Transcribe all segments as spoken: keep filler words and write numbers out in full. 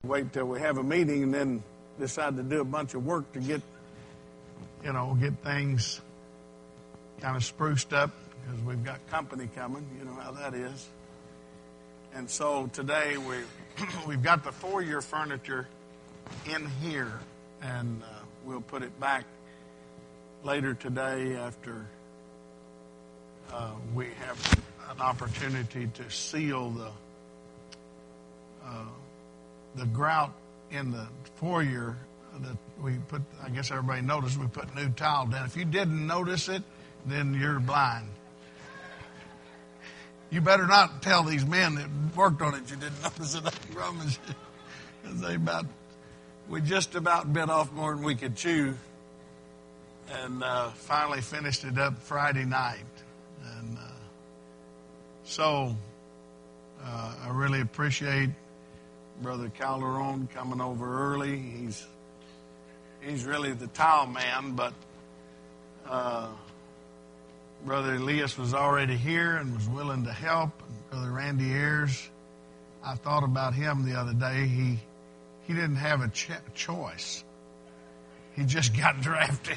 wait till we have a meeting and then decide to do a bunch of work to get, you know, get things kind of spruced up because we've got company coming. You know how that is. And so today we we've got the foyer furniture in here, and uh, we'll put it back later today after uh, we have an opportunity to seal the uh, the grout in the foyer that we put. I guess everybody noticed we put new tile down. If you didn't notice it, then you're blind. You better not tell these men that worked on it you didn't notice it. I promise you. Because they about, we just about bit off more than we could chew. And uh, finally finished it up Friday night. And uh, so uh, I really appreciate Brother Calderon coming over early. He's he's really the tile man, but uh, Brother Elias was already here and was willing to help. And Brother Randy Ayers, I thought about him the other day. He he didn't have a ch- choice. He just got drafted.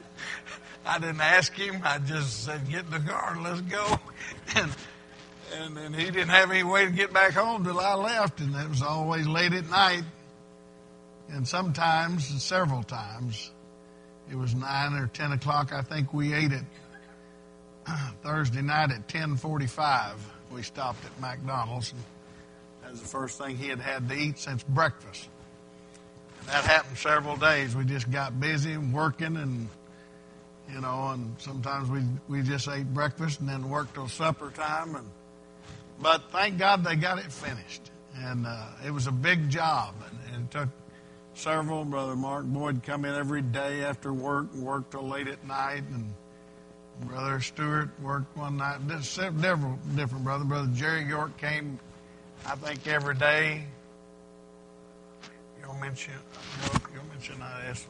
I didn't ask him. I just said, get in the car and let's go. And, and and he didn't have any way to get back home till I left. And it was always late at night. And sometimes, several times, it was nine or ten o'clock. I think we ate it. Thursday night at ten forty-five, we stopped at McDonald's, and that was the first thing he had had to eat since breakfast. And that happened several days. We just got busy and working, and you know, and sometimes we we just ate breakfast and then worked till supper time. And but thank God they got it finished, and uh, it was a big job, and, and it took several. Brother Mark Boyd come in every day after work and worked till late at night, and Brother Stewart worked one night. Several different brothers. Brother Jerry York came, I think, every day. You'll mention, you'll mention that, Essel.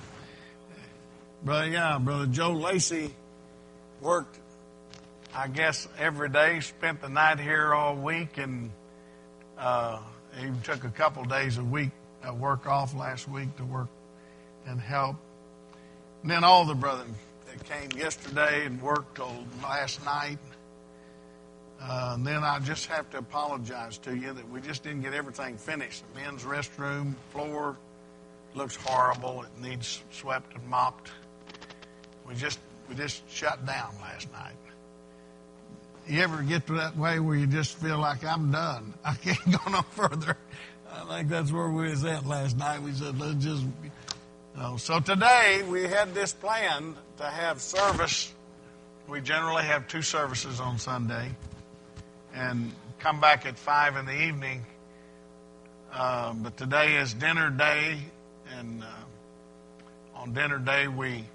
Brother, yeah, Brother Joe Lacey worked, I guess, every day. Spent the night here all week, and uh, he took a couple days a week uh, work off last week to work and help. And then all the brothers came yesterday and worked till last night. Uh, and then I just have to apologize to you that we just didn't get everything finished. The men's restroom floor looks horrible. It needs swept and mopped. We just we just shut down last night. You ever get to that way where you just feel like I'm done? I can't go no further. I think that's where we was at last night. We said, let's just... No. So today we had this plan to have service. We generally have two services on Sunday and come back at five in the evening. Uh, but today is dinner day, and uh, on dinner day we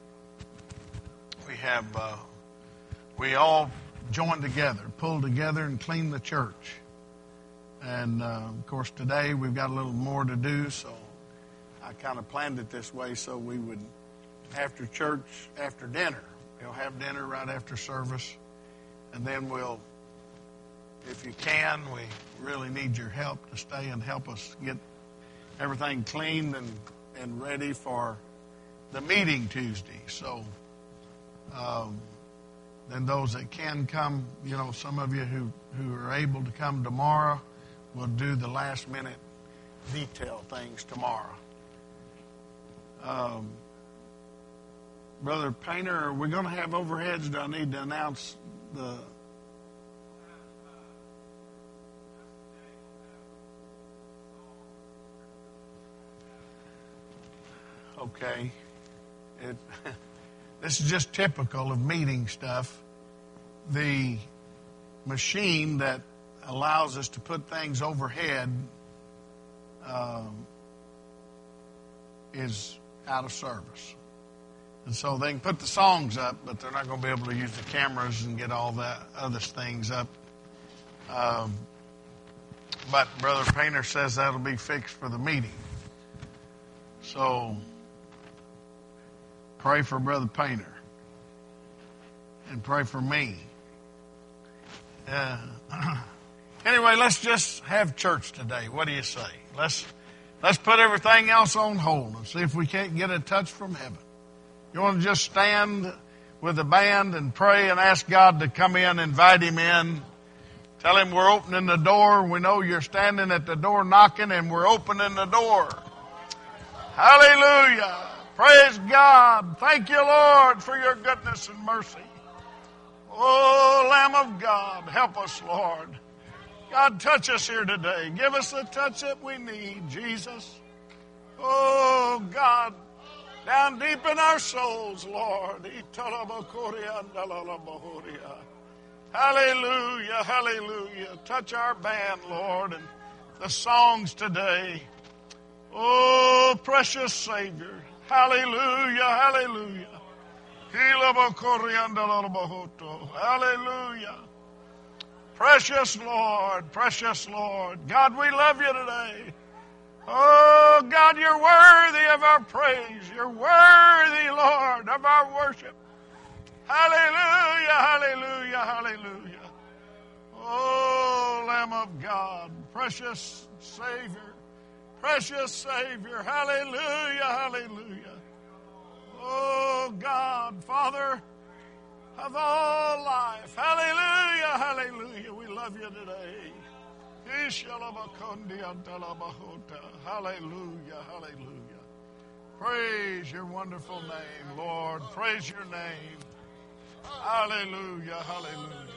we have uh, we all join together, pull together, and clean the church. And uh, of course today we've got a little more to do, so I kind of planned it this way so we would, after church, after dinner, we'll have dinner right after service, and then we'll, if you can, we really need your help to stay and help us get everything cleaned and, and ready for the meeting Tuesday. So um, then those that can come, you know, some of you who, who are able to come tomorrow, will do the last minute detail things tomorrow. Um, Brother Painter, are we going to have overheads? Do I need to announce the... Okay. It, this is just typical of meeting stuff. The machine that allows us to put things overhead um, is out of service. And so they can put the songs up, but they're not going to be able to use the cameras and get all the other things up. Um, but Brother Painter says that'll be fixed for the meeting. So pray for Brother Painter. And pray for me. Uh, anyway, let's just have church today. What do you say? Let's Let's put everything else on hold and see if we can't get a touch from heaven. You want to just stand with the band and pray and ask God to come in, invite Him in. Tell Him we're opening the door. We know you're standing at the door knocking, and we're opening the door. Hallelujah. Praise God. Thank you, Lord, for your goodness and mercy. Oh, Lamb of God, help us, Lord. God, touch us here today. Give us the touch that we need, Jesus. Oh, God, down deep in our souls, Lord. Hallelujah, hallelujah. Touch our band, Lord, and the songs today. Oh, precious Savior. Hallelujah, hallelujah. Hallelujah. Precious Lord, precious Lord. God, we love you today. Oh, God, you're worthy of our praise. You're worthy, Lord, of our worship. Hallelujah, hallelujah, hallelujah. Oh, Lamb of God, precious Savior, precious Savior. Hallelujah, hallelujah. Oh, God, Father of all life. Hallelujah, hallelujah. We love you today. Hallelujah, hallelujah. Praise your wonderful name, Lord. Praise your name. Hallelujah, hallelujah.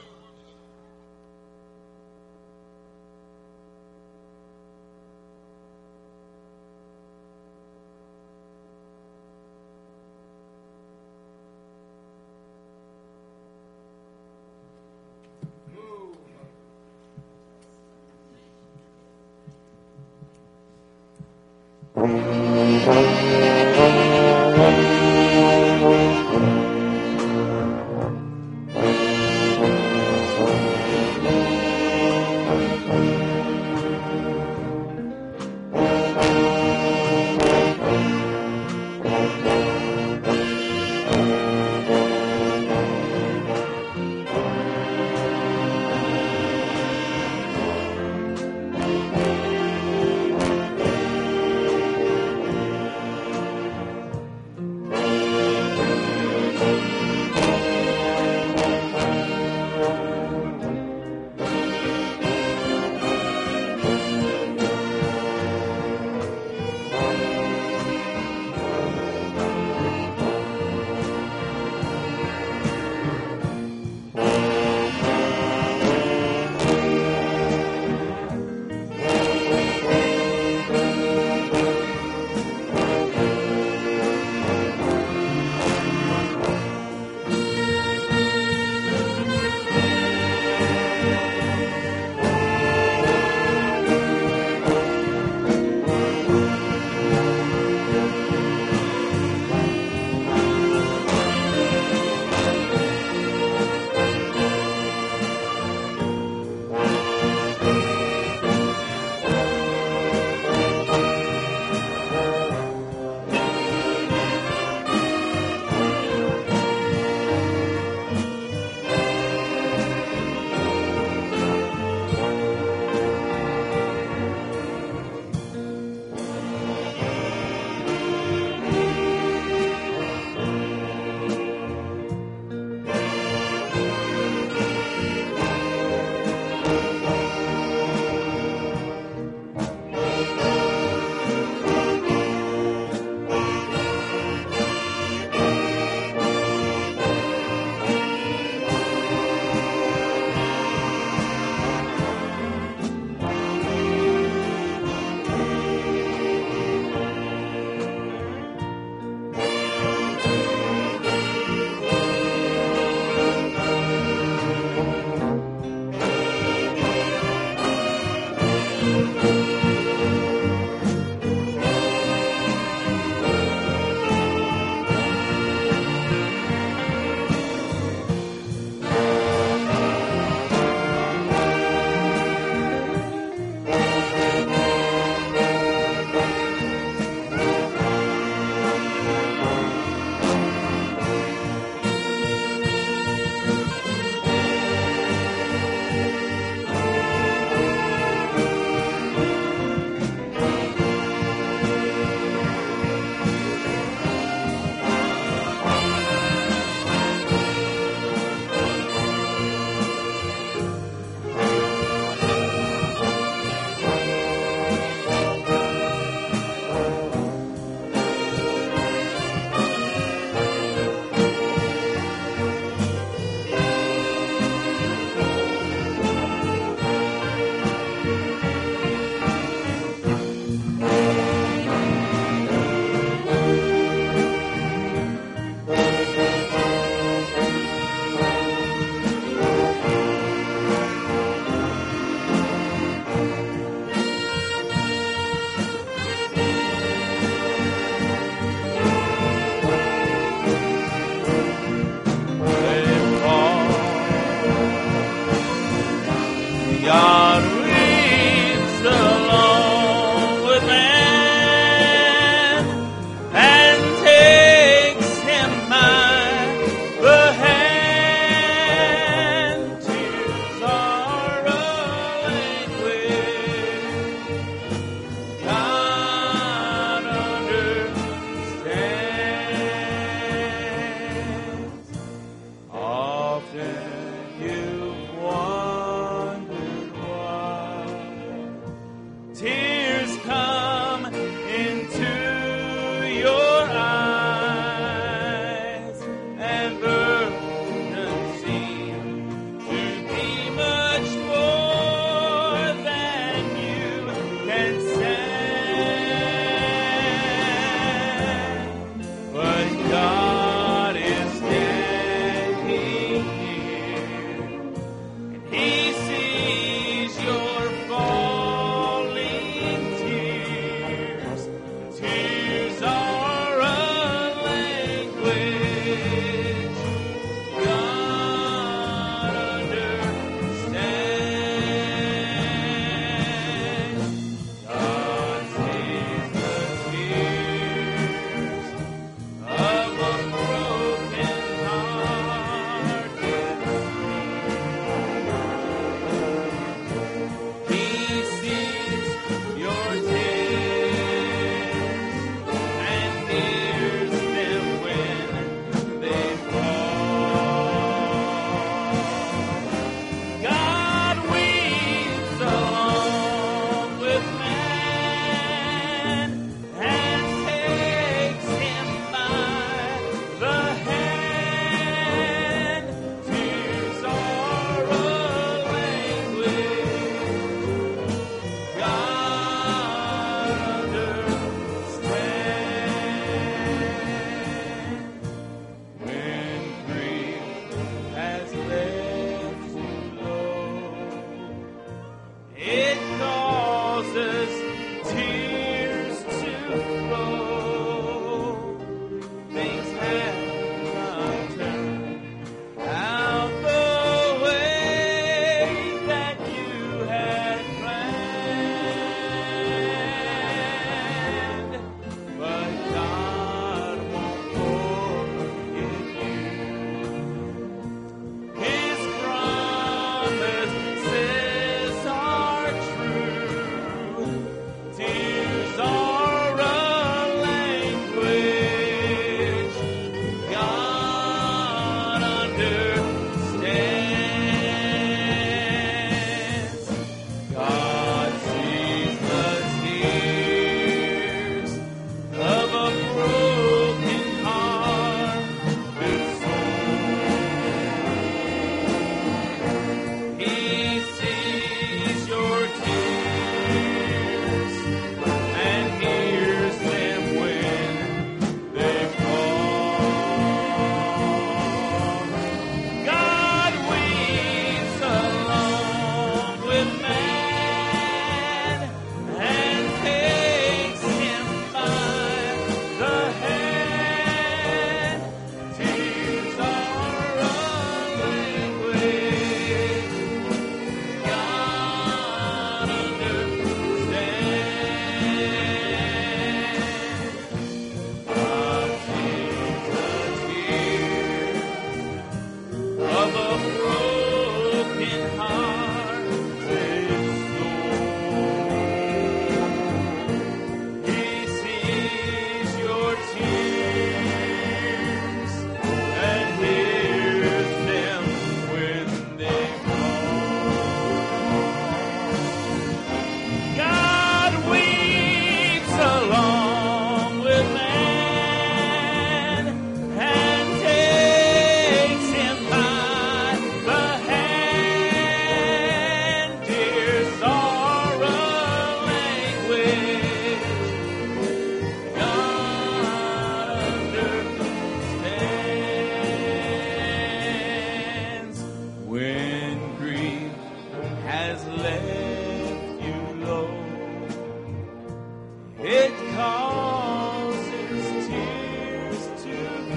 causes tears to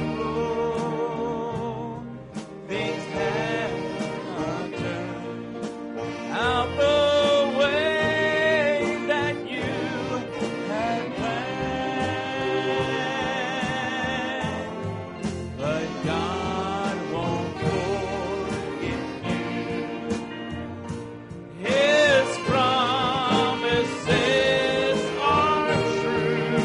flow. Things have not turned out the way that you had planned, but God won't forget you. His promises are true.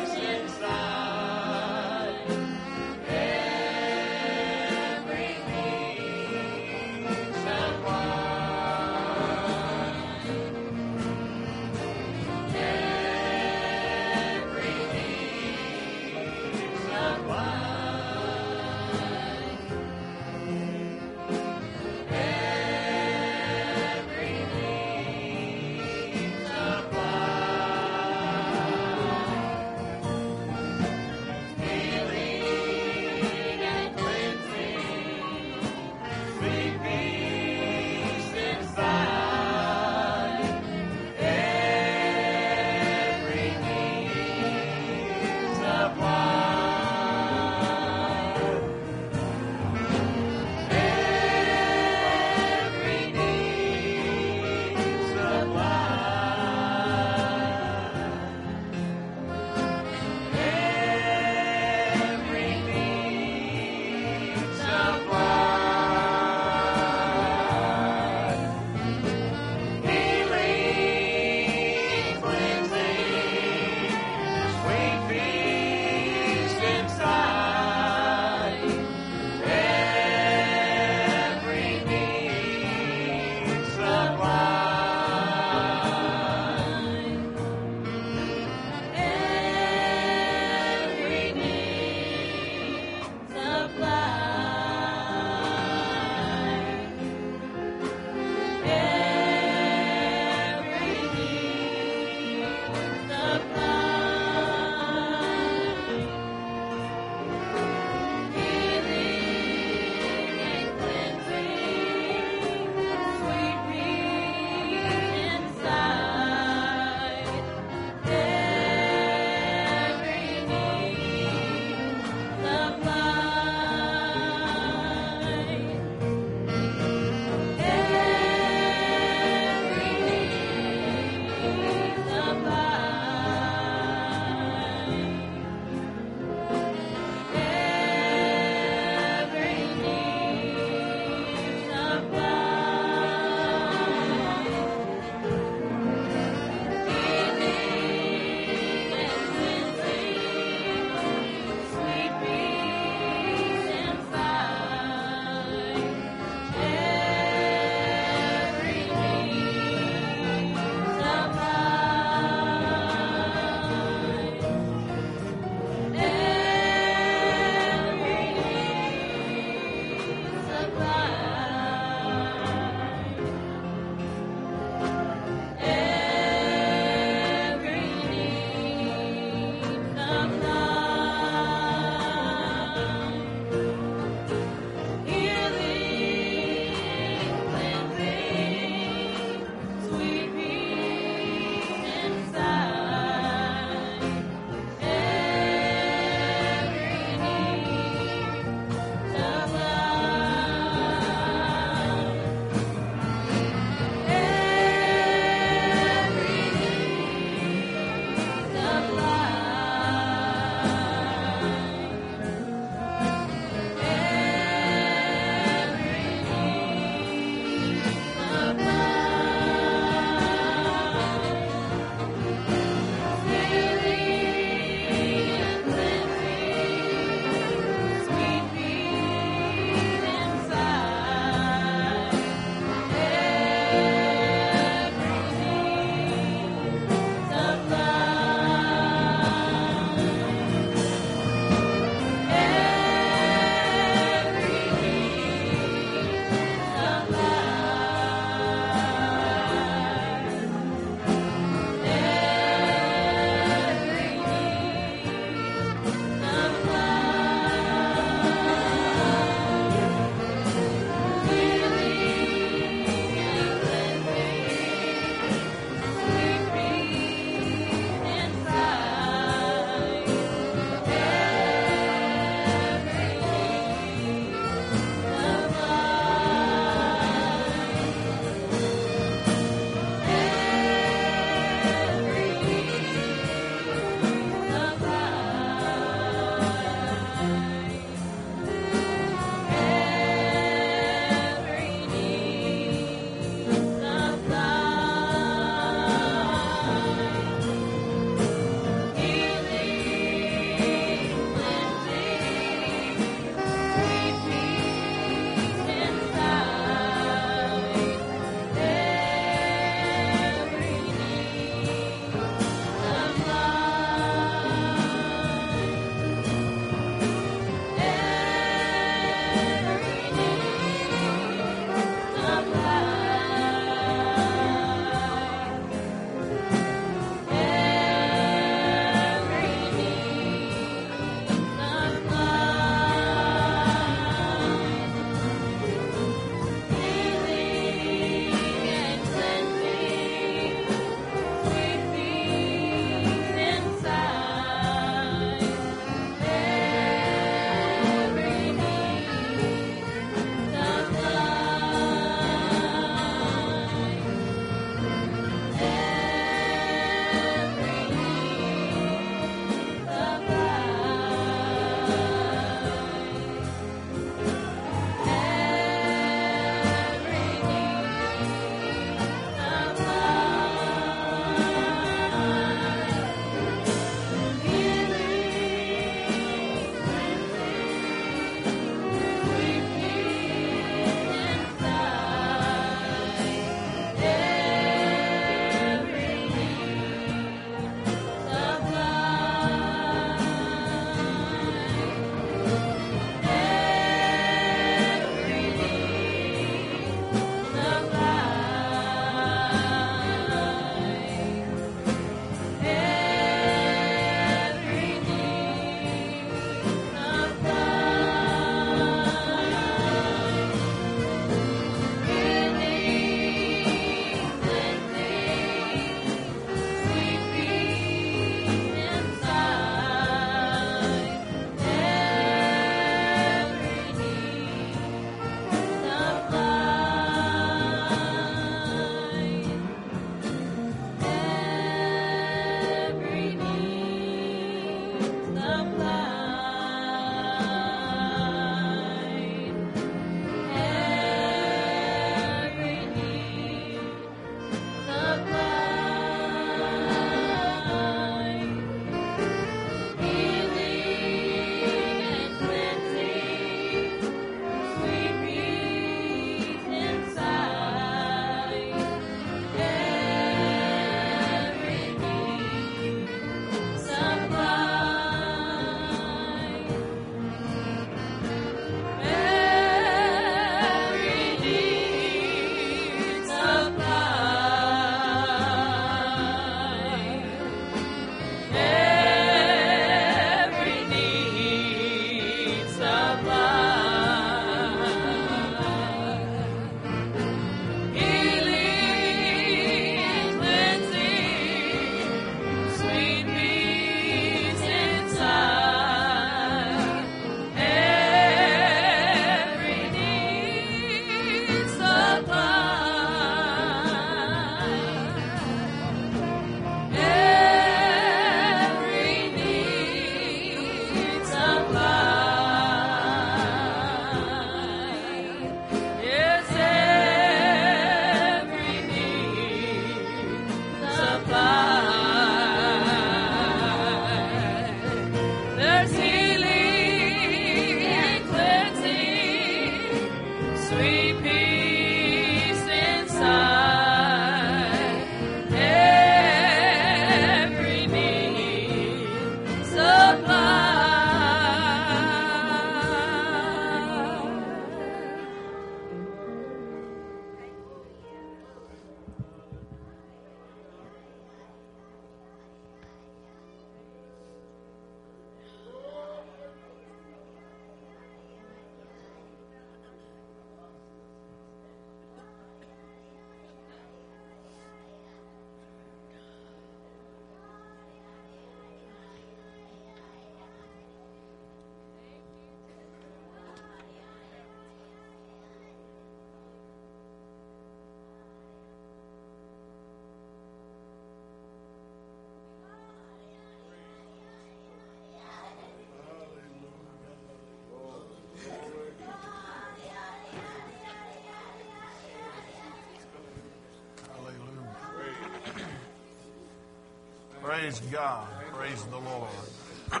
Praise God. Praise the Lord.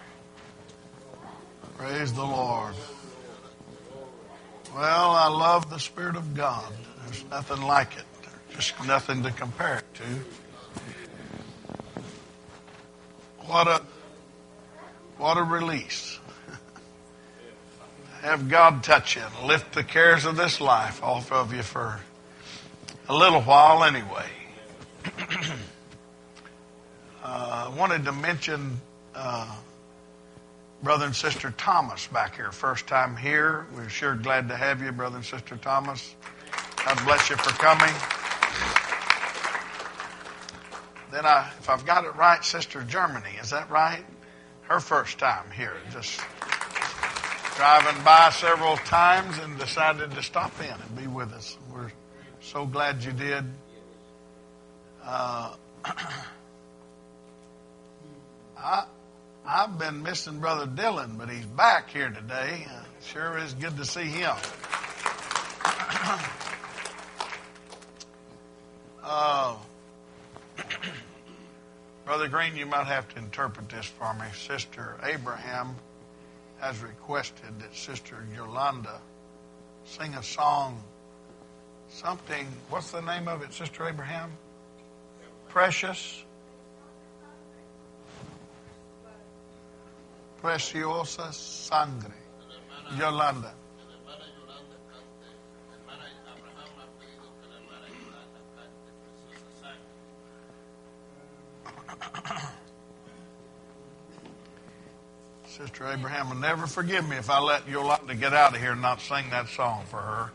Praise the Lord. Well, I love the Spirit of God. There's nothing like it. There's just nothing to compare it to. What a what a release. Have God touch you and lift the cares of this life off of you for a little while anyway. uh, I wanted to mention uh, Brother and Sister Thomas back here. First time here. We're sure glad to have you, Brother and Sister Thomas. God bless you for coming. Then, I, if I've got it right, Sister Germany, is that right? Her first time here. Just driving by several times and decided to stop in and be with us. We're so glad you did. Uh, I, I've been missing Brother Dylan, but he's back here today. Uh, sure is good to see him. uh, Brother Green, you might have to interpret this for me. Sister Abraham has requested that Sister Yolanda sing a song, something, what's the name of it, Sister Abraham? Precious. Preciosa Sangre. Yolanda. Sister Abraham will never forgive me if I let Yolanda get out of here and not sing that song for her.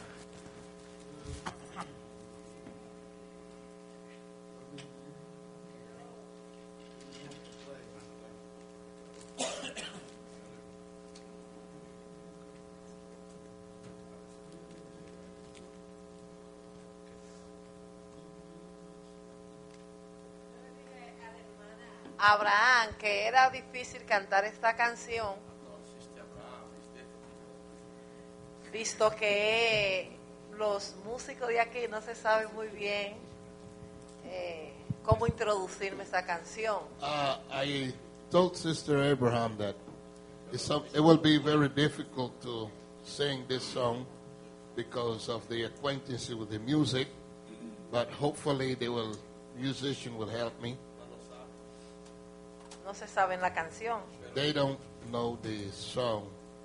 Abraham, que era difícil cantar esta canción, visto que los músicos de aquí no se saben muy bien eh, cómo introducirme esta canción. Uh, I told Sister Abraham that it's some, it will be very difficult to sing this song because of the acquaintance with the music, but hopefully the will, musician will help me. No se saben la canción. They don't know the song.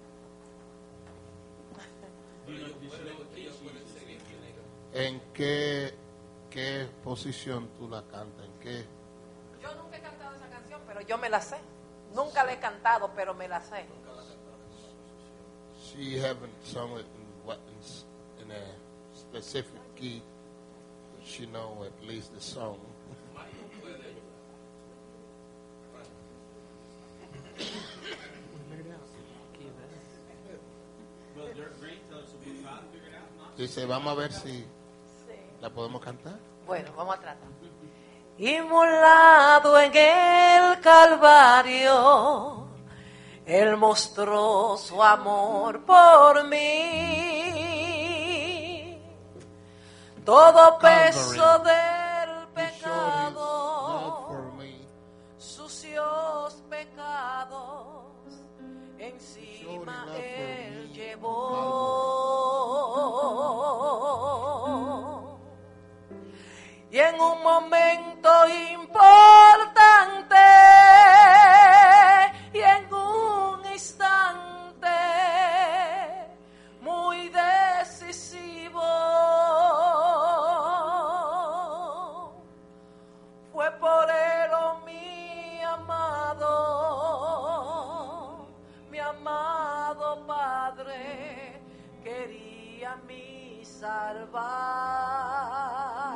¿En qué, qué posición tú la cantas? ¿En qué? Yo nunca he cantado esa canción, pero yo me la sé. Nunca la he cantado, pero me la sé. She haven't sung it in, what, in, in a specific key, but she know at least the song. Dice, vamos a ver si la podemos cantar. Bueno, vamos a tratar. Inmolado en el Calvario, Él mostró su amor por mí. Todo peso del pecado, sucios pecados, encima Él llevó. Y en un momento importante y en un instante muy decisivo fue por él, oh, mi amado, mi amado Padre quería mi salvar.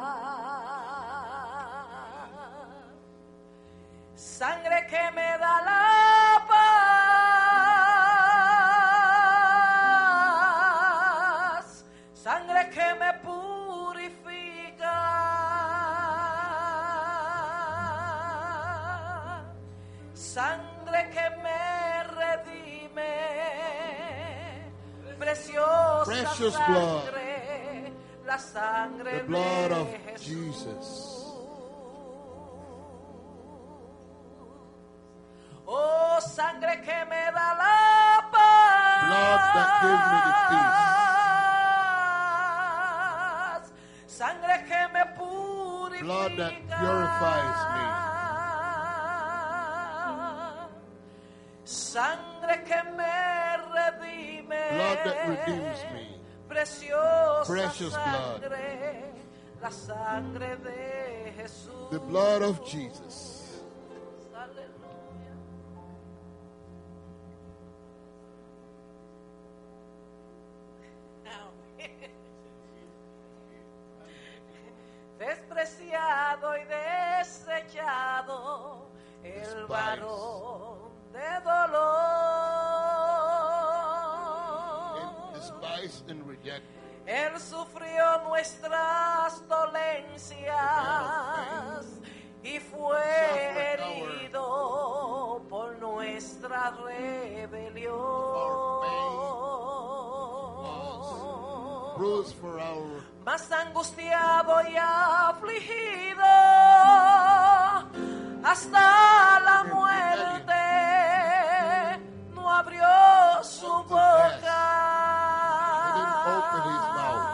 Sangre que me da la paz, sangre que me purifica, sangre que me redime, preciosa Precious sangre, la sangre The blood de of Jesús. Jesus. sangre que me da la paz. Blood that gives me the peace. Sangre que me purifica. Blood that purifies me. Sangre que me redime. Blood that redeems me. Preciosa Precious blood. sangre, la sangre de Jesús. The blood of Jesus. Aleluya. Amén. Despreciado y desechado el Despised. varón de dolor. And despised and rejected. Él sufrió nuestras dolencias y fue Suffered our- herido por nuestra rebelión. Bruised for our Más angustiado y afligido hasta la muerte, no abrió su Unto boca. He didn't open his mouth.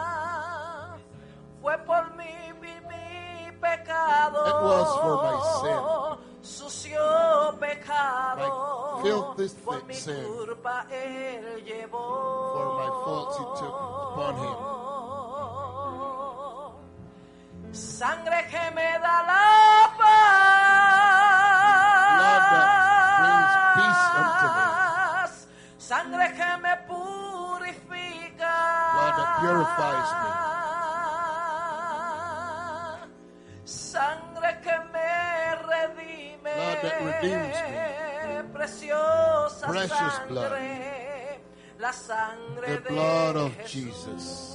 Fue por mi, mi, mi pecado. It was for my Sucio pecado. My filthy por mi sin. culpa él llevó. For my faults he took upon him. Sangre que me da la paz. Blood that brings peace unto me. Sangre que me purifica. Blood that purifies me. Sangre que me redime. Blood that redeems me. Preciosa Precious sangre. blood. La sangre The de blood of Jesús. Jesus.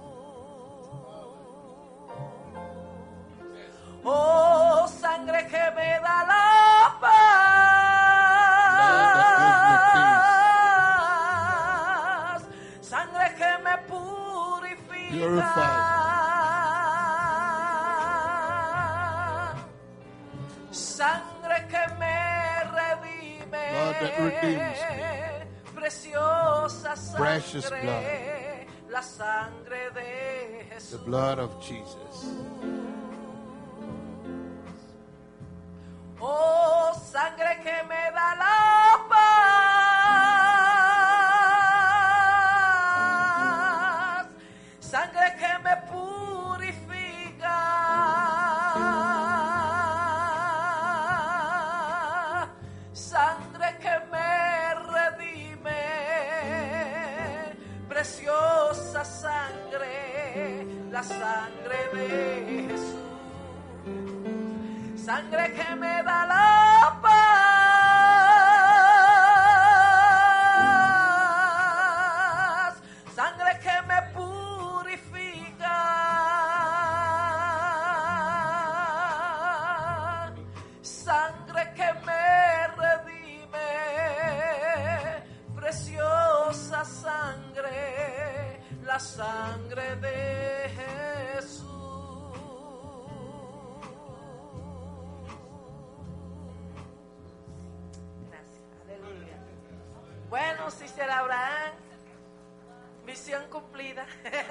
Oh, sangre que me da la paz. Sangre que me purifica. Purifies. Sangre que me redime. Blood that redeems me. Preciosa sangre. Precious blood. La sangre de The Jesús. blood of Jesus. Oh, sangre que me da la paz. Sangre que me purifica. Sangre que me redime. Preciosa sangre. La sangre de Jesús. Sangre que me da la paz. Sangre que me purifica. Sangre que me redime. Preciosa sangre. La sangre de Jesús. Bueno, Sister Abraham, misión cumplida.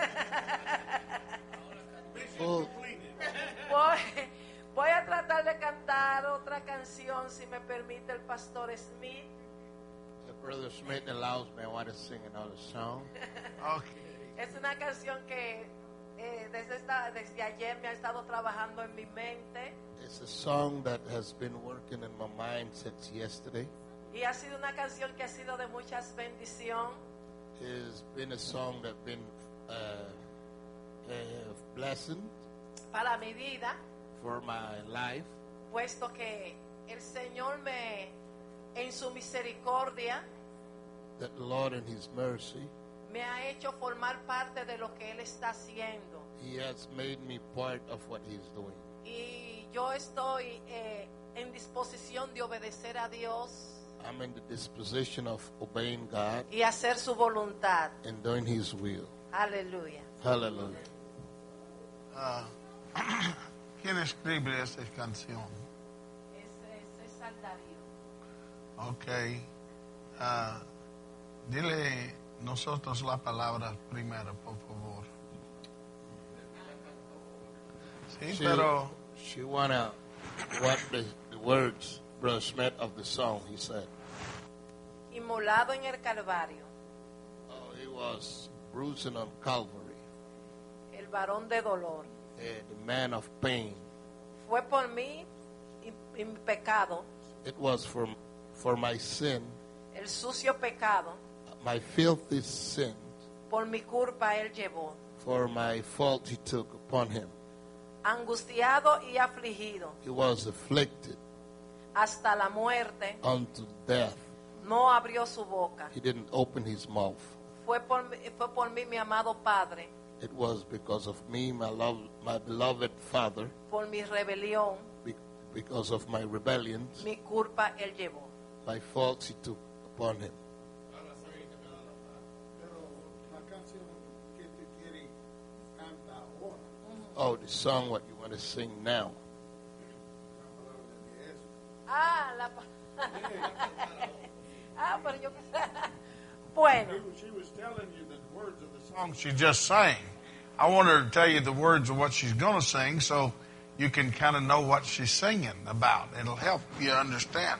Oh, Voy, voy a tratar de cantar otra canción, si me permite el pastor Smith. if Brother Smith allows me, I want to sing another song. Okay. Es una canción que eh, desde, esta, desde ayer me ha estado trabajando en mi mente It's a song that has been working in my mind since yesterday. y ha sido una canción que ha sido de muchas bendición. It's been a song that's been uh, uh, blessing Para mi vida, for my life, puesto que el Señor me, en su misericordia, that the Lord in His mercy, me ha hecho formar parte de lo que Él está haciendo. He has made me part of what He's doing. Y yo estoy eh, en disposición de obedecer a Dios I'm in the disposition of obeying God y hacer su voluntad. and doing His will. Aleluya. Hallelujah. Ah, ¿quién escribe esa canción? Ese, ese es César Darío. Ok. Ah, dile nosotros la palabra primero, por favor. Sí, She, pero she wanna what the, the words, Brother Smith, of the song. He said, Inmolado en el Calvario, oh, he was bruising on Calvary, el varón de dolor. eh, the man of pain. Fue por mí y, y mi pecado, It was for for my sin, el sucio pecado, my filthy sin, por mi culpa él llevó. for my fault he took upon him. Angustiado y afligido, He was afflicted hasta la muerte, unto death. no abrió su boca. He didn't open his mouth. Fue por, mí- fue por mí, mi amado Padre, It was because of me, my love, my beloved Father, por mi rebelión, be- because of my rebellions, mi culpa él llevó. my faults he took upon him. Oh, the song what you want to sing now. Ah, la pa- Ah, pero yo Bueno, she was telling you the words of the song she just sang. I want her to tell you the words of what she's going to sing so you can kind of know what she's singing about. It'll help you understand.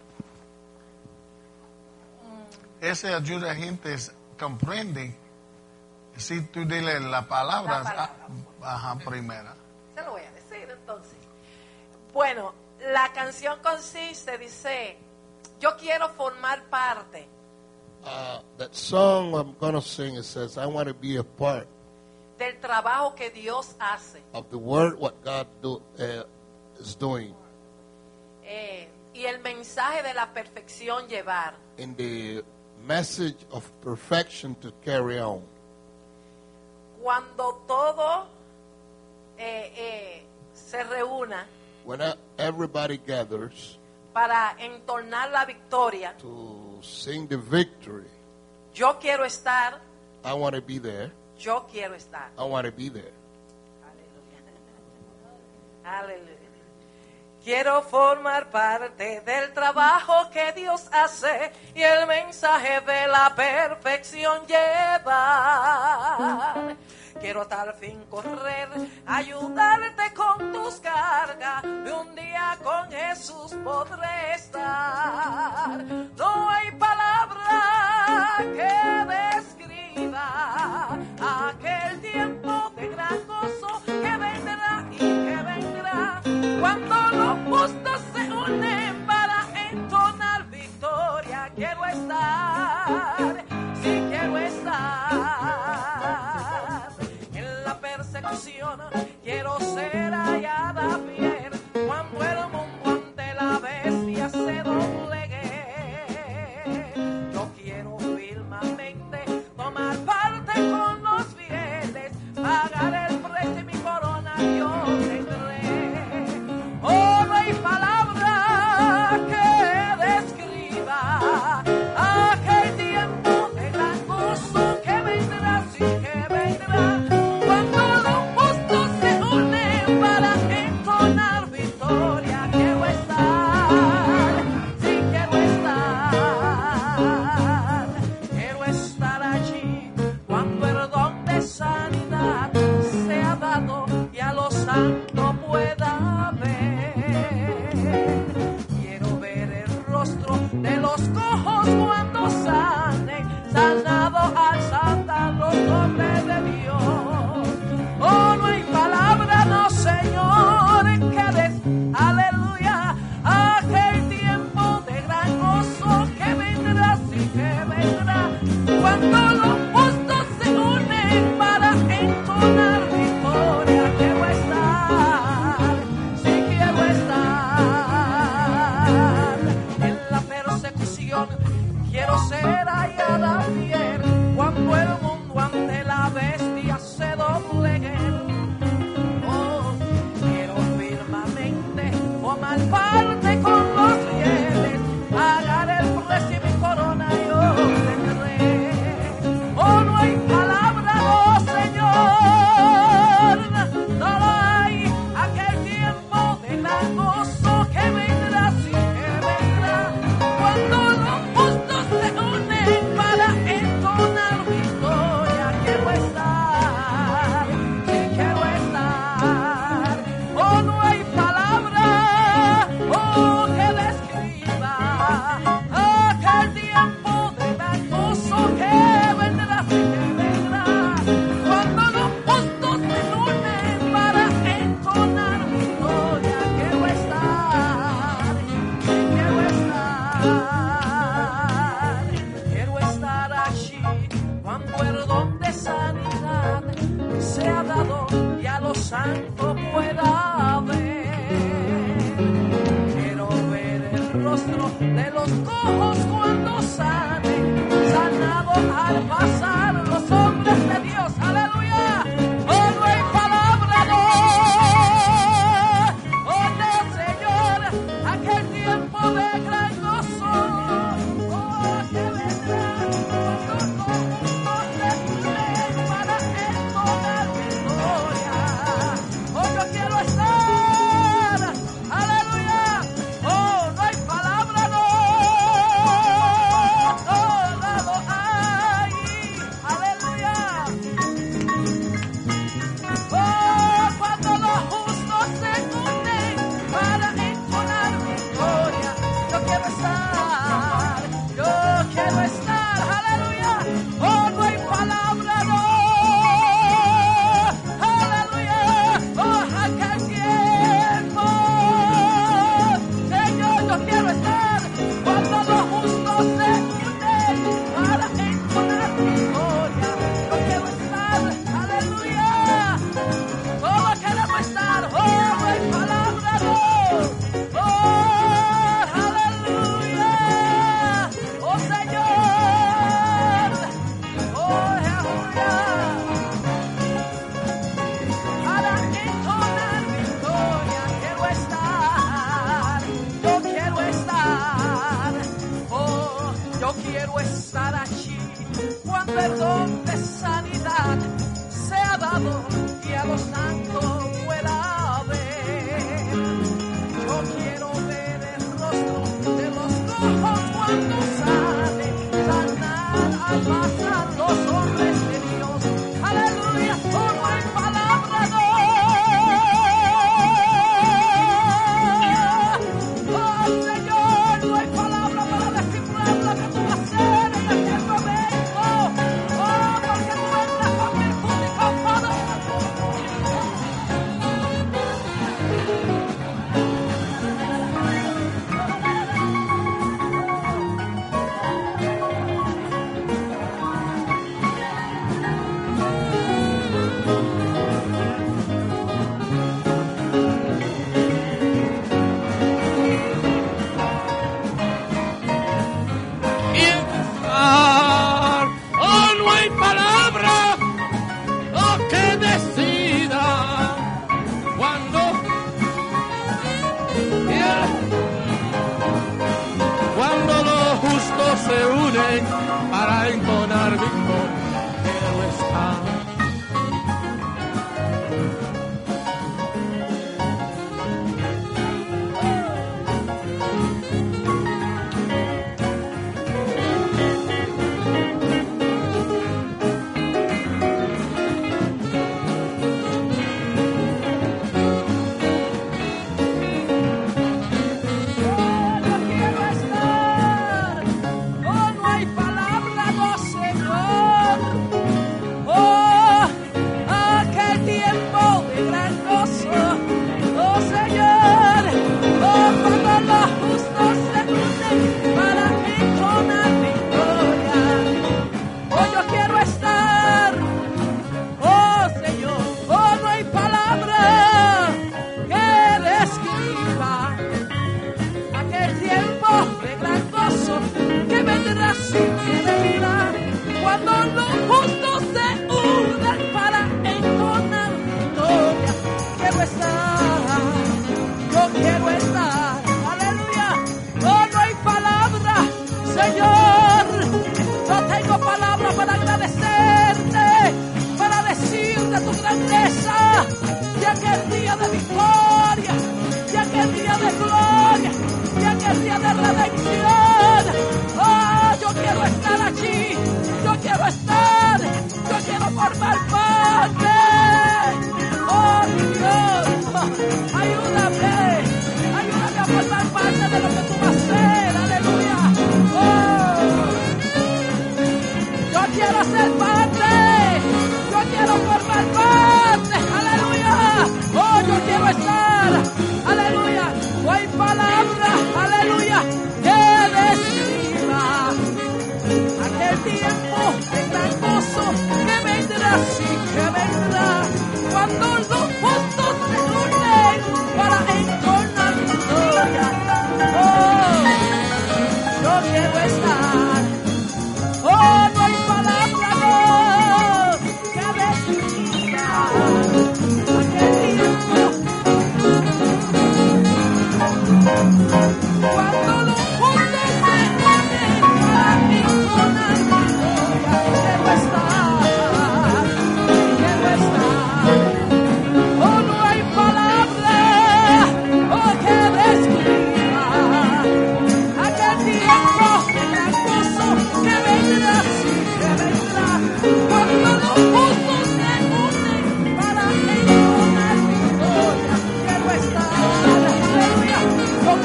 Ese ayuda a gente a comprende. Si tú dile la palabra, La palabra. ah, ajá, primera. se lo voy a decir entonces. Bueno, la canción consiste, dice, yo quiero formar parte Uh, that song I'm going to sing, it says, I want to be a part del trabajo que Dios hace. of the word what God do, uh, is doing Eh, y el mensaje de la perfección llevar. in the message of perfection to carry on. Cuando todo eh, eh, se reúna When uh, everybody gathers para entornar la victoria, to sing the victory, yo quiero estar, I want to be there. yo quiero estar. I want to be there. Aleluya. Aleluya. Quiero formar parte del trabajo que Dios hace y el mensaje de la perfección llevar. Quiero tal fin correr, ayudarte con tus cargas, y un día con Jesús podré estar. No hay palabra que describa aquel tiempo de gran gozo que vendrá y que vendrá cuando los justos se unen para entonar victoria. Quiero estar, sí quiero estar en la persecución, quiero ser hallada fiel cuando el mundo ante la bestia se doblegue. Yo quiero firmemente rostro de los cojos cuando salen, sanado al pasar los hombres de Dios. Aleluya. Oh, no hay palabra, no. Oh, no, Señor, aquel tiempo de gran gozo. Oh, que vendrá cuando todos se unen para entonar victoria. Oh, yo quiero estar. Aleluya. Oh, no hay palabra, no. Oh, no lo hay. Aleluya. Oh, cuando los justos se unen para entonar victoria. Yo quiero estar. Yo quiero estar. Aleluya. Oh, no hay palabra, no. Aleluya. Oh, aquel tiempo. Señor, yo quiero estar cuando los justos se unen para entonar victoria. Yo quiero estar, aleluya. Todos queremos estar, oh, no hay palabra, no. Oh, aleluya. Oh, Señor. Oh, aleluya. Para entonar victoria quiero estar, yo quiero estar, oh, yo quiero estar allí cuando el don de sanidad sea dado y a los santos pueda ver. Yo quiero ver el rostro de los cojos cuando salen, sanar al pasar los hombres de Dios. Aleluya, oh, no hay palabra, no. Oh, Señor, no hay palabra para descifrar lo que tú vas a hacer en aquel momento. Oh, porque tú entras con virtud y con poder. Oh, no hay palabra oh, que decida cuando cuando los justos se unen para entonar victoria. Quiero estar. Yo quiero estar. Oh, no hay palabra, no, Señor. Oh, aquel tiempo de gran gozo. Oh, Señor. Oh, cuando los justos se unen para entonar victoria. Oh, yo quiero estar. Oh, Señor. Oh, no hay palabra que describa aquel tiempo de gran gozo que vendrá sin medida cuando los justos se unan para entonar victoria. Quiero estar, yo quiero estar, aleluya. Oh, no hay palabra, Señor. No tengo palabra para agradecerte, para decirte tu grandeza, ya que el día de victoria, ya que el día de gloria, ya que el día de redención. Oh, yo quiero estar.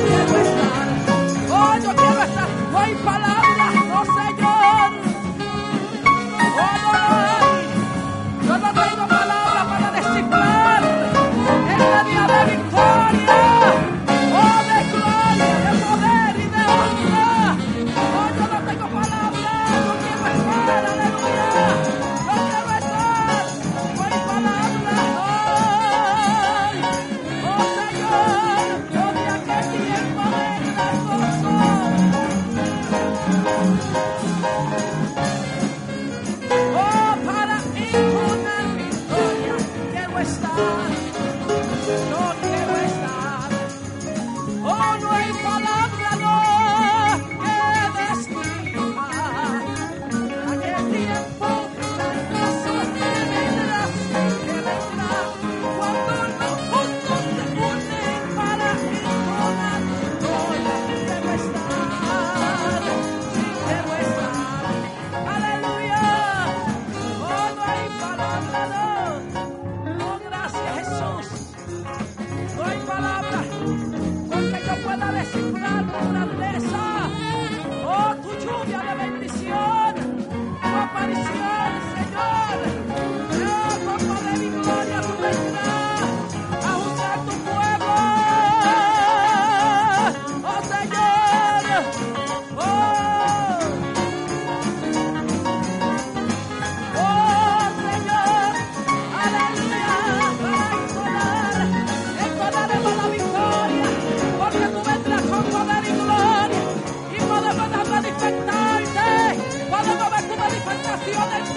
quiero estar. Oh, yo quiero estar. No hay palabras, oh Señor. Oh, no hay. Yo no tengo palabras para descifrar este día de victoria. Oh, de gloria, de poder y de honra. Oh, yo no tengo palabras. Yo quiero estar, aleluya. Yo quiero estar. No hay palabras. Oh, Señor, yo de aquel tiempo de gran gozo. Oh, para imponer victoria, quiero estar, yo quiero estar. Oh, no hay palabra, no, que describa aquel tiempo tan gozo que vendrá, que vendrá, cuando los juntos se unen para imponer victoria. Quiero estar, sí quiero estar. Aleluya. Oh, no hay palabra, no. Oh, gracias Jesús. No hay palabra porque yo pueda descifrar tu grandeza. Oh, tu lluvia de bendición, tu aparición, Señor. Oh, con poder y gloria tú vendrás a juzgar tu pueblo. Oh, Señor. Oh. Oh, Señor, aleluya, para entonar, entonaremos la victoria, porque tú vendrás con poder y gloria, y podemos manifestarte, podemos ver tu manifestación en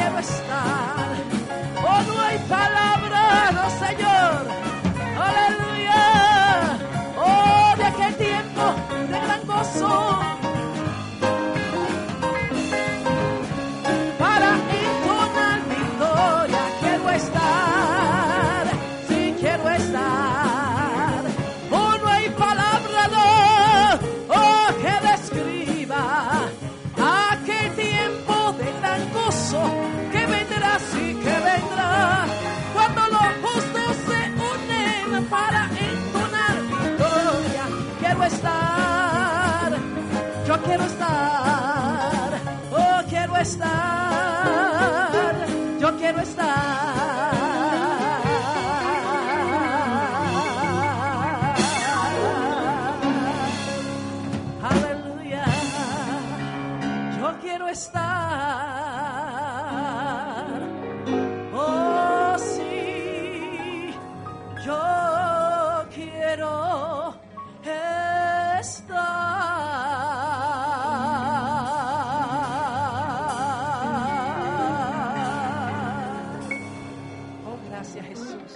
quiero estar. Oh, no hay palabra, no, Señor. Aleluya. Oh, de aquel tiempo de gran gozo. Para entonar victoria quiero estar. Sí, quiero estar. Oh, no hay palabra, no. Oh, que describa aquel tiempo de gran gozo que vendrá, sí que vendrá, cuando los justos se unen para entonar victoria. Quiero estar, yo quiero estar, oh, quiero estar, yo quiero estar. Aleluya, yo quiero estar. Oh, sí, yo quiero estar. Oh, gracias, Jesús.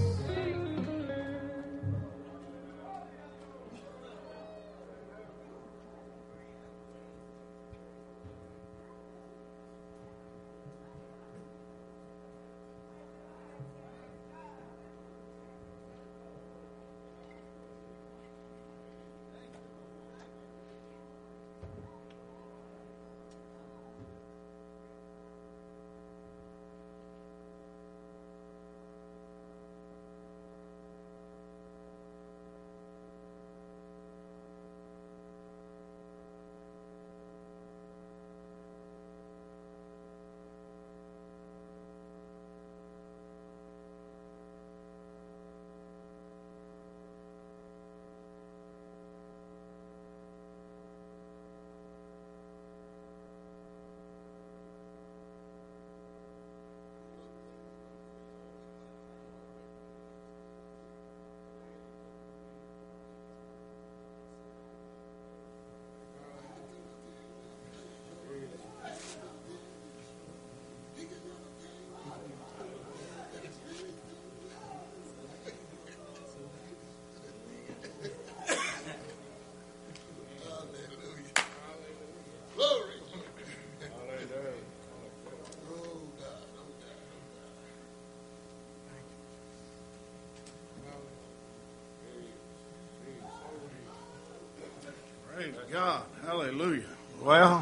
Praise God. Hallelujah. Well,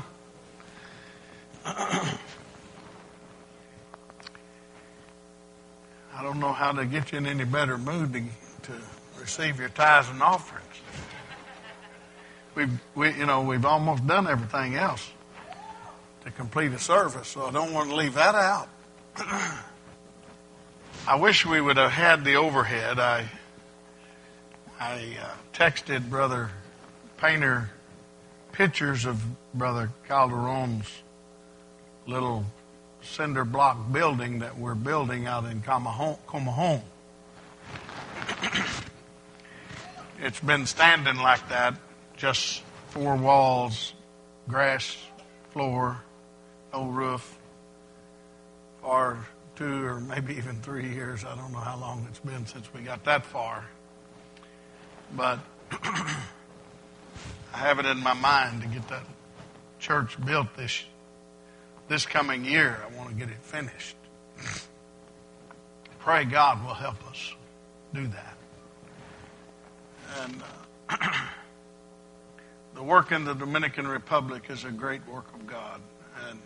I don't know how to get you in any better mood to, to receive your tithes and offerings. We've, we, you know, we've almost done everything else to complete a service, so I don't want to leave that out. I wish we would have had the overhead. I, I uh, texted Brother Painter pictures of Brother Calderon's little cinder block building that we're building out in Comahome. It's been standing like that, just four walls, grass floor, no roof, for two or maybe even three years. I don't know how long it's been since we got that far. But I have it in my mind to get that church built this this coming year. I want to get it finished. Pray God will help us do that. And uh, the work in the Dominican Republic is a great work of God. And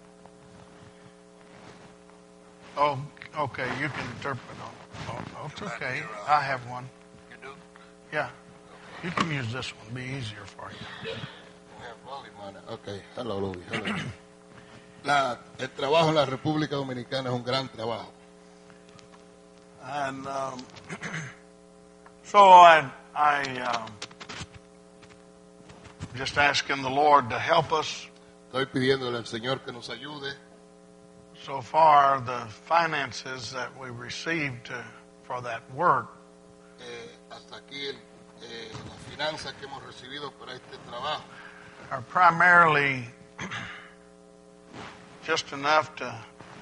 oh, okay, you can interpret on. Oh, oh, it's okay. I have one. You do? Yeah. You can use this one. It'll be easier for you. Okay, hello, Louis. Hello. La, el trabajo en la República Dominicana es un gran trabajo. And um, so I, I um, just asking the Lord to help us. Estoy pidiéndole al Señor que nos ayude. So far, the finances that we received to, for that work Eh, hasta aquí el, eh, las finanzas que hemos recibido para este trabajo are primarily just enough to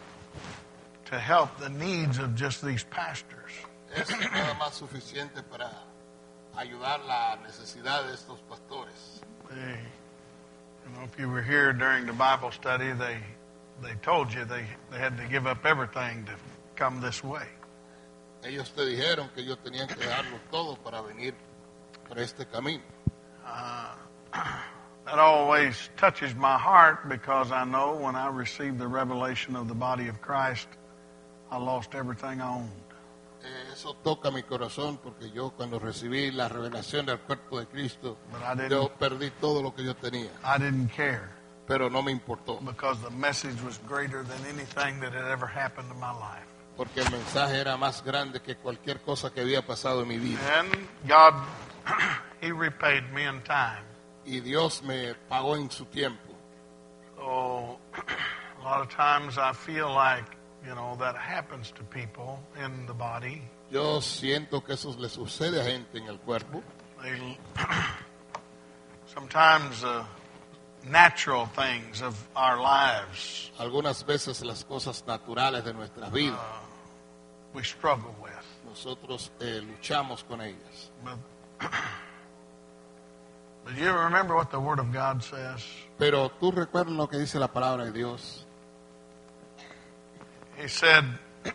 to help the needs of just these pastors. Es nada más suficiente para ayudar la necesidad de estos pastores. They, you know, if you were here during the Bible study, they they told you they, they had to give up everything to come this way. Ellos te dijeron que ellos tenían que dejarlo todo para venir por este camino. Uh, that always touches my heart because I know when I received the revelation of the body of Christ, I lost everything I owned. Eh, eso toca mi corazón porque yo cuando recibí la revelación del cuerpo de Cristo, But I didn't- yo perdí todo lo que yo tenía, I didn't care pero no me importó because the message was greater than anything that had ever happened in my life. porque el mensaje era más grande que cualquier cosa que había pasado en mi vida. And God, He repaid me in time. Y Dios me pagó en su tiempo. So a lot of times I feel like, you know, that happens to people in the body. Yo siento que eso le sucede a gente en el cuerpo. They, sometimes uh, natural things of our lives Algunas veces las cosas naturales de nuestras vidas, we struggle with. nosotros eh, luchamos con ellas. But, but you remember what the Word of God says? Pero tú recuerdas lo que dice la palabra de Dios. He said,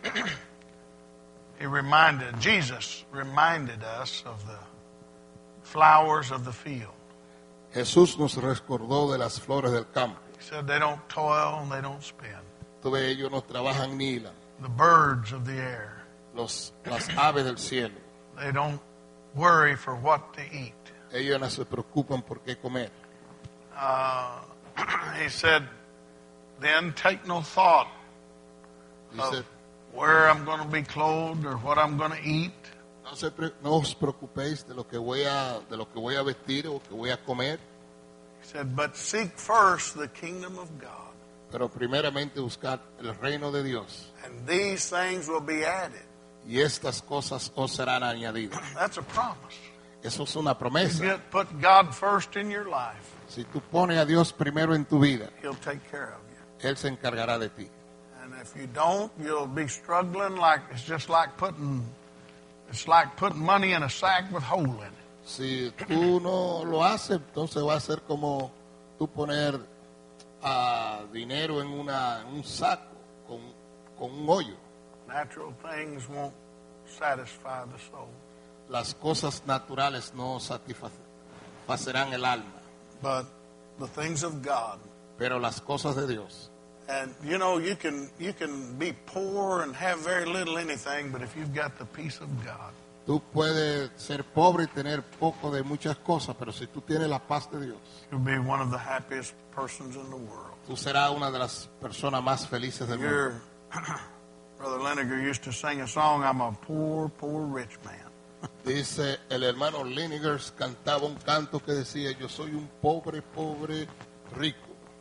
He reminded, Jesus reminded us of the flowers of the field. Jesús nos recordó de las flores del campo. He said they don't toil and they don't spin. Tú ves, ellos no trabajan ni hilan. The birds of the air, Los, las aves del cielo, they don't worry for what to eat. ellos no se preocupan por qué comer. Uh, he said, then take no thought Dice, of where I'm going to be clothed or what I'm going to eat. no, se pre- no os preocupéis de lo que voy a de lo que voy a vestir o que voy a comer, He said, but seek first the kingdom of God, pero primeramente buscar el reino de Dios. and these things will be added. Y estas cosas os serán añadidas. That's a promise. Eso es una You promesa. get, put God first in your life, Si tú pones a Dios primero en tu vida, He'll take care of you. Él se encargará de ti. And if you don't, you'll be struggling like it's just like putting it's like putting money in a sack with hole in it. Si tú no lo haces, entonces va a ser como tú poner ah, dinero en, una, en un saco con, con un hoyo. Natural things won't satisfy the soul. Las cosas naturales no satisfacerán el alma, But the things of God. pero las cosas de Dios. And you know, you can you can be poor and have very little anything, but if you've got the peace of God, Tú puedes ser pobre y tener poco de muchas cosas, pero si tú tienes la paz de Dios, you'll be one of the happiest persons in the world. tú serás una de las personas más felices del mundo. Your Brother Leniger used to sing a song, I'm a poor, poor rich man. Dice el hermano Liniger, cantaba un canto que decía, yo soy un pobre, pobre, rico.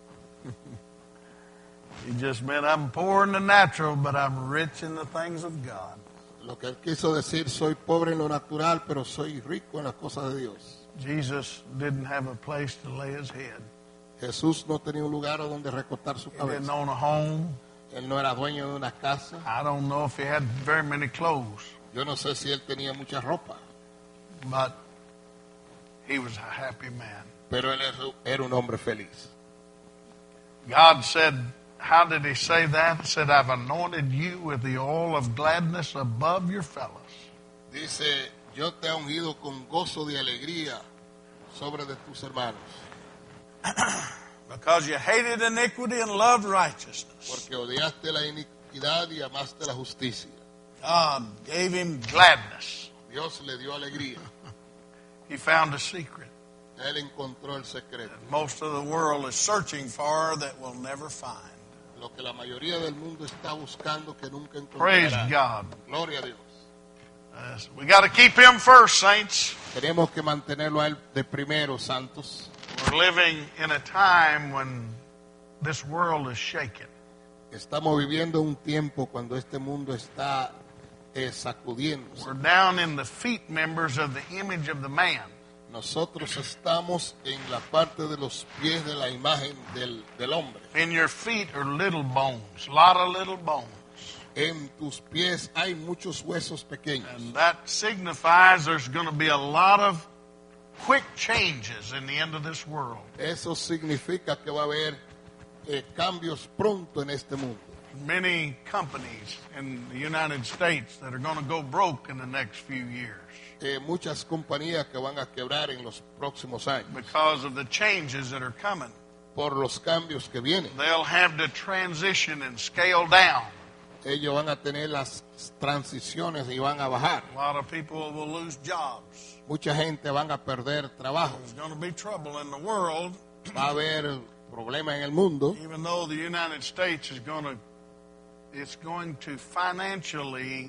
He just meant I'm poor in the natural, but I'm rich in the things of God. Lo que él quiso decir, soy pobre en lo natural, pero soy rico en las cosas de Dios. Jesus didn't have a place to lay his head. Jesús no tenía un lugar a donde recortar su He didn't cabeza. own a home. Él no era dueño de una casa. I don't know if he had very many clothes, Yo no sé si él tenía mucha ropa, but he was a happy man. pero él era- era un hombre feliz. God said, how did he say that? He said, I've anointed you with the oil of gladness above your fellows. Dice, yo te he ungido con gozo de alegría sobre de tus hermanos, Because you hated iniquity and loved righteousness. porque odiaste la iniquidad y amaste la justicia. God gave him gladness. Dios le dio alegría. He found a secret Él encontró el secreto, most of the world is searching for that will never find. lo que la mayoría del mundo está buscando que nunca Praise encontrará. God. Gloria a Dios. Yes, we got to keep him first, saints. Tenemos que mantenerlo a él de primero, santos. We're living in a time when this world is shaken. Estamos viviendo un tiempo cuando este mundo está eh, sacudiéndose. We're down in the feet members of the image of the man. Nosotros estamos en la parte de los pies de la imagen del, del hombre. In your feet are little bones, a lot of little bones. En tus pies hay muchos huesos pequeños. And that signifies there's going to be a lot of quick changes in the end of this world. Eso significa que va a haber eh, cambios pronto en este mundo. Many companies in the United States that are going to go broke in the next few years Eh, muchas compañías que van a quebrar en los próximos años because of the changes that are coming. por los cambios que vienen. They'll have to transition and scale down. Ellos van a tener las transiciones y van a bajar. A lot of people will lose jobs. Mucha gente van a perder trabajo. There's going to be trouble in the world, Va a haber problemas en el mundo. even though the United States is going to, it's going to financially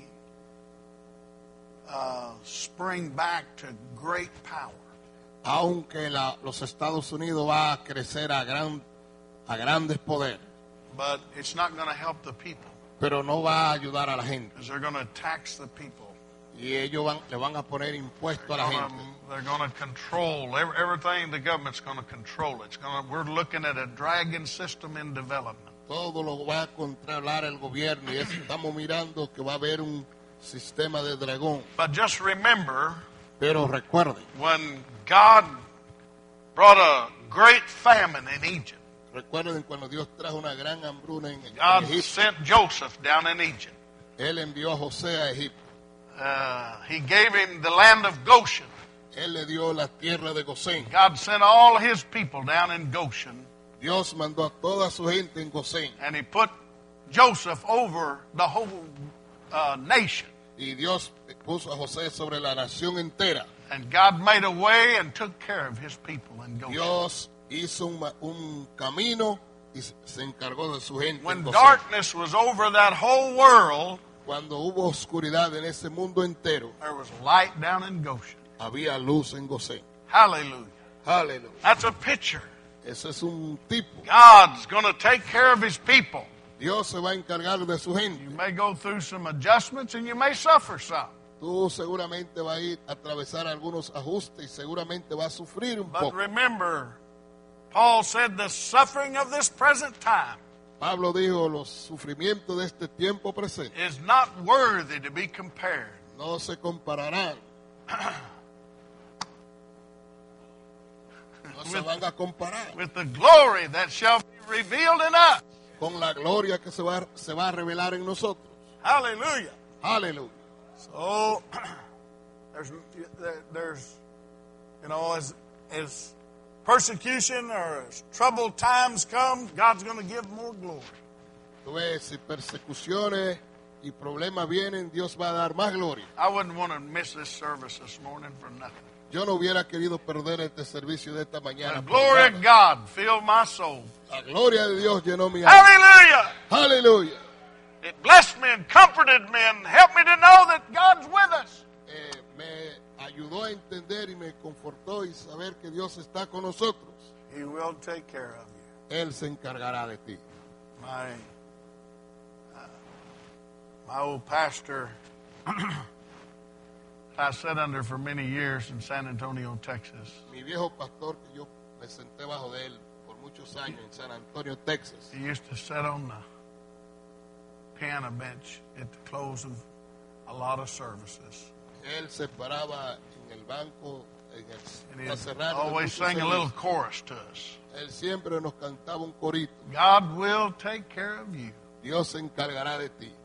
uh, spring back to great power. Aunque la, los Estados Unidos va a crecer a, gran, a grandes poderes, But it's not going to help the people pero no va a ayudar a la gente. because they're going to tax the people. Y ellos van, le van a poner impuesto a They're la gonna, gente. they're going to control every, everything. The government's going to control it. It's going to, we're looking at a dragon system in development. Todo lo va a controlar el gobierno y eso, estamos mirando que va a haber un sistema de dragón. But just remember, Pero recuerden, when God brought a great famine in Egypt, recuerden cuando Dios trajo una gran hambruna en, en God Egipto. sent Joseph down in Egypt. Él envió a José a Egipto. Uh, he gave him the land of Goshen. Él le dio la tierra de Gosén. God sent all his people down in Goshen, Dios mandó a toda su gente en Gosén. and he put Joseph over the whole uh, nation. Y Dios puso a José sobre la nación entera. And God made a way and took care of his people in Goshen. Dios hizo un, ma- un camino y se se encargó de su gente When en Gosén. darkness was over that whole world, Cuando hubo oscuridad en ese mundo entero, there was light down in Goshen. había luz en Gosén. Hallelujah. Aleluya. That's a picture. Ese es un tipo. God's going to take care of his people. Dios se va a encargar de su gente. You may go through some adjustments and you may suffer some. Tú seguramente vas a ir a atravesar algunos ajustes y seguramente vas a sufrir un But poco. remember, Paul said the suffering of this present time Pablo dijo, los sufrimientos de este tiempo presente is not worthy to be compared no se compararán. No se van a comparar with the glory that shall be revealed in us. con la gloria que se va, se va a revelar en nosotros. Hallelujah. Aleluya. So there's there- there's you know as as persecution or as troubled times come, God's going to give more glory. Tú ves, si persecuciones y problemas vienen, Dios va a dar más gloria. I wouldn't want to miss this service this morning for nothing. Yo no hubiera querido perder este servicio de esta The mañana. por glory of nada. God filled my soul. La gloria de Dios llenó mi alma. Hallelujah. Aleluya. It blessed me and comforted me and helped me to know that God's with us. Eh, me ayudó a entender y me confortó y saber que Dios está con nosotros. He will take care of you. Él se encargará de ti. My uh, my old pastor I sat under for many years in San Antonio, Texas. Mi viejo pastor, que yo me senté bajo de él por muchos años en San Antonio, Texas. He used to sit on the piano bench at the close of a lot of services. Él se paraba en el banco en el, And para he'd cerrar de always muchos sing a little servicios. chorus to us. Él siempre nos cantaba un corito. God will take care of you Dios se encargará de ti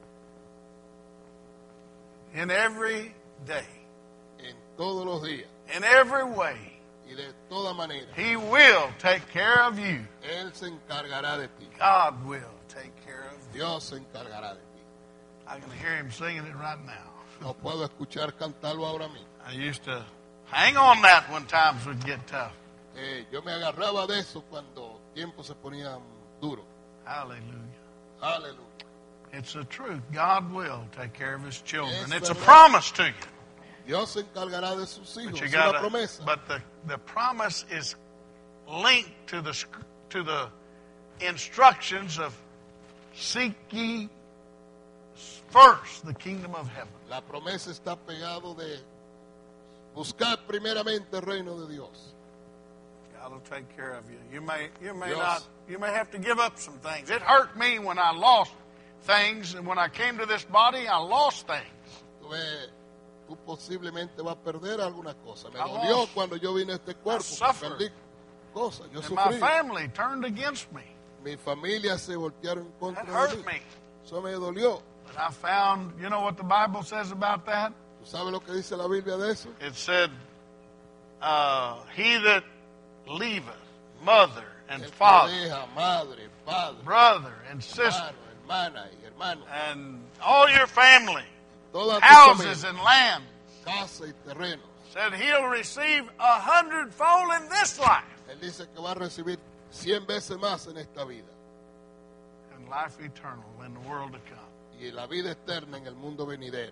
in every day, en todos los días in every way. y de toda manera. He will take care of you. Él se encargará de ti. God will take care of you. Dios se encargará de ti. I can hear him singing it right now. No puedo escuchar cantarlo ahora mismo. I used to hang on that when times would get tough. Eh, yo me agarraba de eso cuando tiempos se ponían duros. Hallelujah. Aleluya. It's the truth. God will take care of his children. Yes, It's a brother. promise to you. Dios se encargará de sus hijos. But you Es una gotta, promesa. but the, the promise is linked to the sc- to the instructions of seek ye first the kingdom of heaven. La promesa está pegado de buscar primeramente el reino de Dios. God will take care of you. You may you may Dios. not you may have to give up some things. It hurt me when I lost things, and when I came to this body, I lost things. Tú, ves, tú posiblemente vas a perder algunas cosas. Me I dolió lost. cuando yo vine a este cuerpo. suffered. Perdí cosas. Yo And my sufrí. family turned against me. Mi familia se voltearon en contra That de hurt mí. me. Eso me dolió. But I found, you know what the Bible says about that? ¿Tú sabes lo que dice la Biblia de eso? It said, uh, he that leaveth mother and El que father, deja madre, padre, brother and sister, hermano, hermana y hermano. and all your family, Toda tu houses familia, and land, casa y terreno. said he'll receive a hundredfold in this life Él dice que va a recibir cien veces más en esta vida. and life eternal in the world to come. Y la vida eterna en el mundo venidero.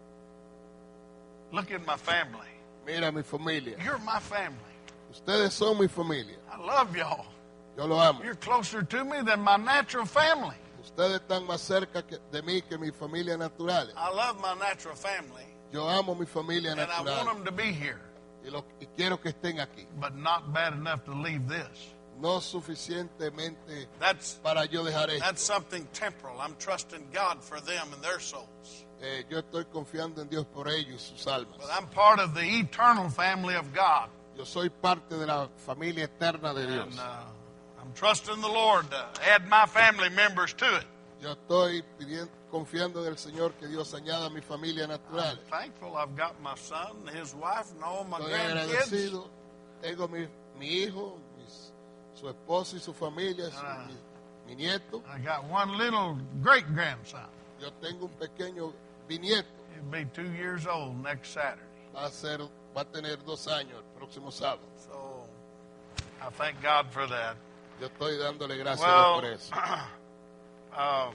Look at my family. Mira mi familia. You're my family. Ustedes son mi familia. I love y'all. Yo lo amo. You're closer to me than my natural family. Ustedes están más cerca que- de mí que mi familia natural. I love my natural family, Yo amo mi familia and I want natural. them to be here, Y, lo- y quiero que estén aquí. but not bad enough to leave this. No suficientemente That's para yo dejar esto. that's something temporal. I'm trusting God for them and their souls. Eh, yo estoy confiando en Dios por ellos y sus almas. But I'm part of the eternal family of God. Yo soy parte de la familia eterna de Dios. And uh, I'm trusting the Lord to add my family members to it. Yo estoy pidiendo, confiando en el Señor que Dios añada a mi familia I'm natural. thankful I've got my son, his wife, and all my Estoy grandkids. agradecido. Tengo mi, mi hijo, mis- su esposo y su familia, su- Ah. mi, mi nieto. I got one little great grandson. Yo tengo un pequeño bisnieto. He'll be two years old next Saturday. Va a, ser, va a tener dos años el próximo sábado. So I thank God for that. Yo estoy dándole gracias Well, a Dios por eso. Um,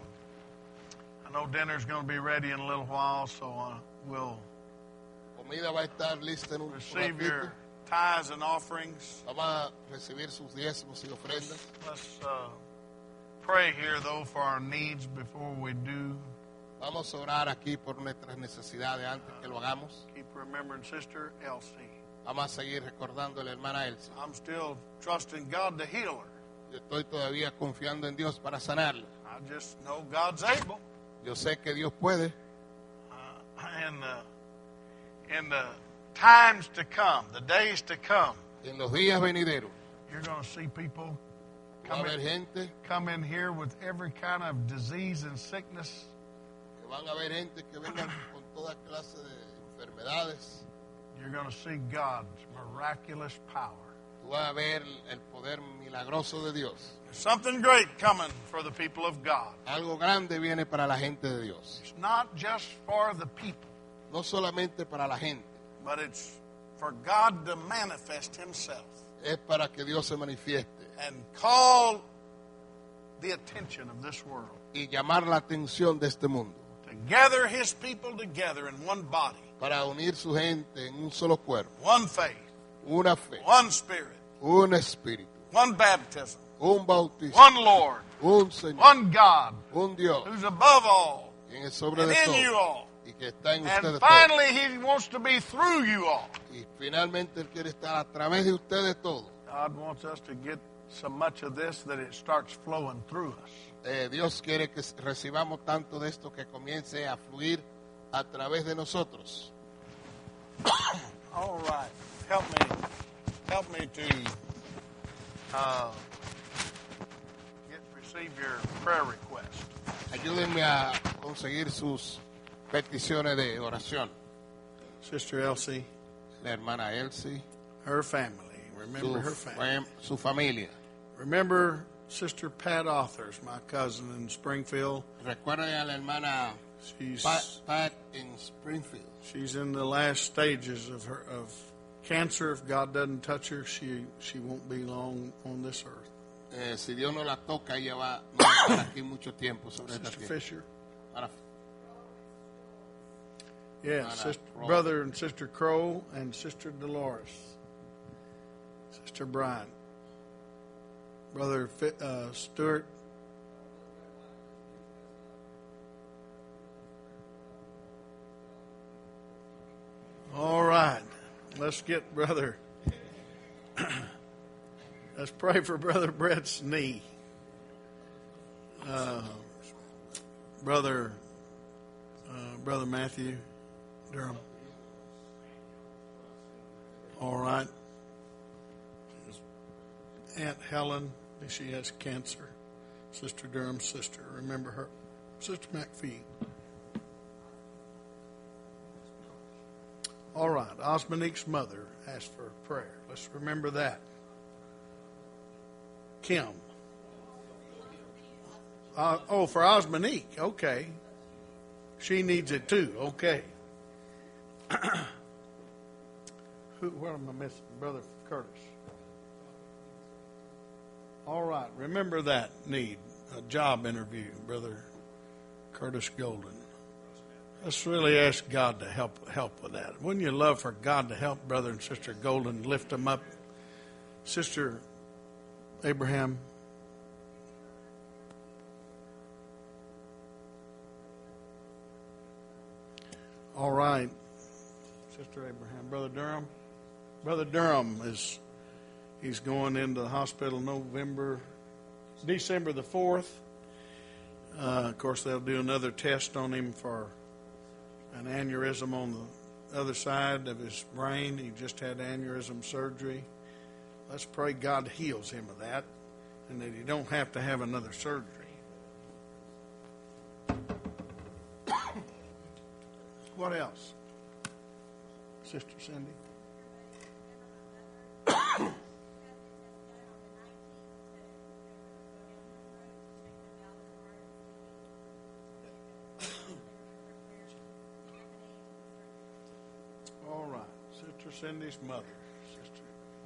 I know dinner's going to be ready in a little while, so uh, we'll Comida va a estar lista en un receive ratito. your tithes and offerings. Vamos a recibir sus diezmos y ofrendas. Let's uh, pray here, though, for our needs before we do. Vamos a orar aquí por nuestras necesidades antes que lo hagamos. Keep remembering Sister Elsie. Vamos a seguir recordando a la hermana Elsie. I'm still trusting God to heal her. Yo estoy todavía confiando en Dios para sanarla. I just know God's able. Yo sé que Dios puede. Uh, in, the, in the times to come, the days to come, En los días venideros you're going to see people va a come haber in, gente, come in here with every kind of disease and sickness. que van a haber gente que vengan con toda clase de enfermedades. You're going to see God's miraculous power. Tú vas a ver el poder milagroso de Dios. There's something great coming for the people of God. Algo grande viene para la gente de Dios. It's not just for the people, No solamente para la gente, but it's for God to manifest Himself es para que Dios se manifieste and call the attention of this world. y llamar la atención de este mundo. To gather His people together in one body, Para unir su gente en un solo cuerpo, one faith, una fe, one Spirit, un espíritu, one baptism, un bautismo, one Lord, un Señor, one God un Dios, who's above all quien es sobre and de in you todo all. y que está en And ustedes todos. finally, He wants to be through you all. Y finalmente Él quiere estar a través de ustedes todos. God wants us to get so much of this that it starts flowing through us. Eh, Dios quiere que recibamos tanto de esto que comience a fluir a través de nosotros. All right. Help me. Help me to uh, get receive your prayer request. Ayúdenme a conseguir sus peticiones de oración. Sister Elsie, La hermana Elsie, her family. Remember her su, family. fam- su familia. Remember Sister Pat Authors, my cousin in Springfield. Recuerden a la hermana She's Pat, Pat in Springfield. she's in the last stages of her of cancer. If God doesn't touch her, she she won't be long on this earth. Eh, si Dios no la toca, ella va no va a estar aquí mucho tiempo sobre esta Sister tierra. Fisher. Para- Yeah, Not a sister, Crow. brother and Sister Crow and Sister Dolores. Sister Brian. Brother Fi- uh, Stuart. All right. Let's get Brother. Let's pray for Brother Brett's knee. Uh, Brother, uh, Brother Matthew Durham. All right. Aunt Helen, she has cancer. Sister Durham's sister. Remember her. Sister McPhee. All right. Osmonique's mother asked for a prayer. Let's remember that. Kim. Uh, oh, for Osmonique. Okay. She needs it too. Okay. Who? What am I missing? Brother Curtis. All right. Remember that need. A job interview, Brother Curtis Golden. Let's really ask God to help help with that. Wouldn't you love for God to help Brother and Sister Golden, lift them up? Sister Abraham. All right. Sister Abraham. Brother Durham. Brother Durham is, he's going into the hospital November, December the fourth. Uh, of course, they'll do another test on him for an aneurysm on the other side of his brain. He just had aneurysm surgery. Let's pray God heals him of that and that he don't have to have another surgery. What else? Sister Cindy? All right. Sister Cindy's mother. Sister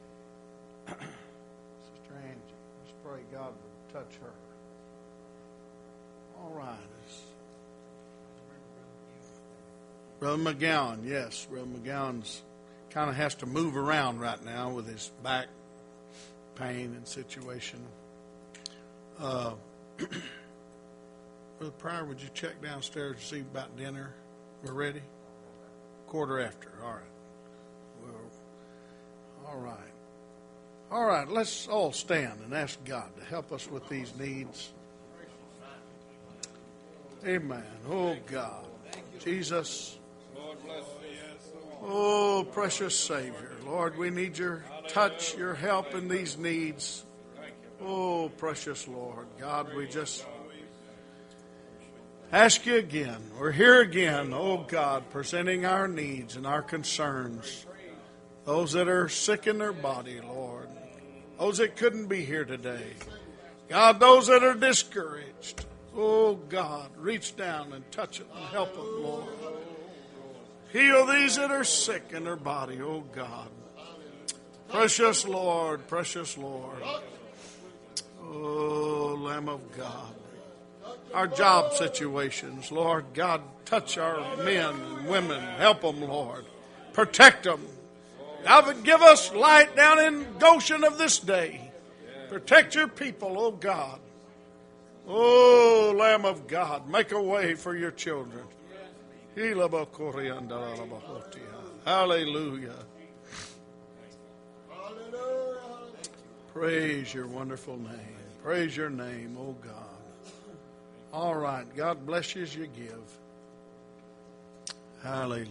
Sister Angie. Let's pray God would touch her. All right. Brother McGowan, yes. Brother McGowan's kind of has to move around right now with his back pain and situation. Uh, Brother Pryor, would you check downstairs to see about dinner? We're ready? Quarter after. All right. Well, all right. All right. Let's all stand and ask God to help us with these needs. Amen. Oh, God. Jesus. Oh, precious Savior. Lord, we need your touch, your help in these needs. Oh, precious Lord. God, we just ask you again. We're here again, oh God, presenting our needs and our concerns. Those that are sick in their body, Lord. Those that couldn't be here today. God, those that are discouraged. Oh God, reach down and touch them and help them, Lord. Heal these that are sick in their body, oh God. Precious Lord, precious Lord. Oh, Lamb of God. Our job situations, Lord God, touch our men and women. Help them, Lord. Protect them. God, give us light down in Goshen of this day. Protect your people, oh God. Oh, Lamb of God, make a way for your children. Hallelujah. Praise your wonderful name. Praise your name, oh God. All right. God bless you as you give. Hallelujah.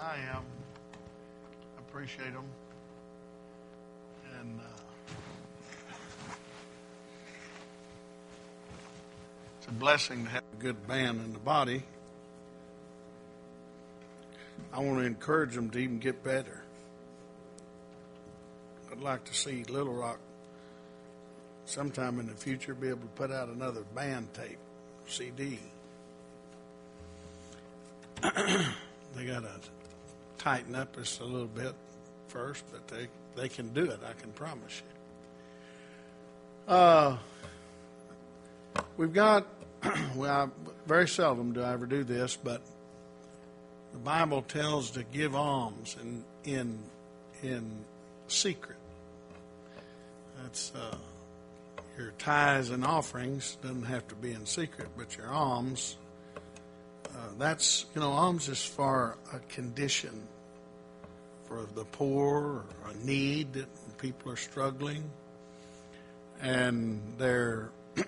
I am. I appreciate them. And uh, it's a blessing to have a good band in the body. I want to encourage them to even get better. I'd like to see Little Rock sometime in the future be able to put out another band tape, C D. They got to tighten up just a little bit first, but they, they can do it, I can promise you. Uh, we've got, well, I, very seldom do I ever do this, but the Bible tells to give alms in in in secret. That's uh, your tithes and offerings doesn't have to be in secret, but your alms. Uh, that's you know, alms is for a condition, for the poor, or a need that people are struggling, and they're.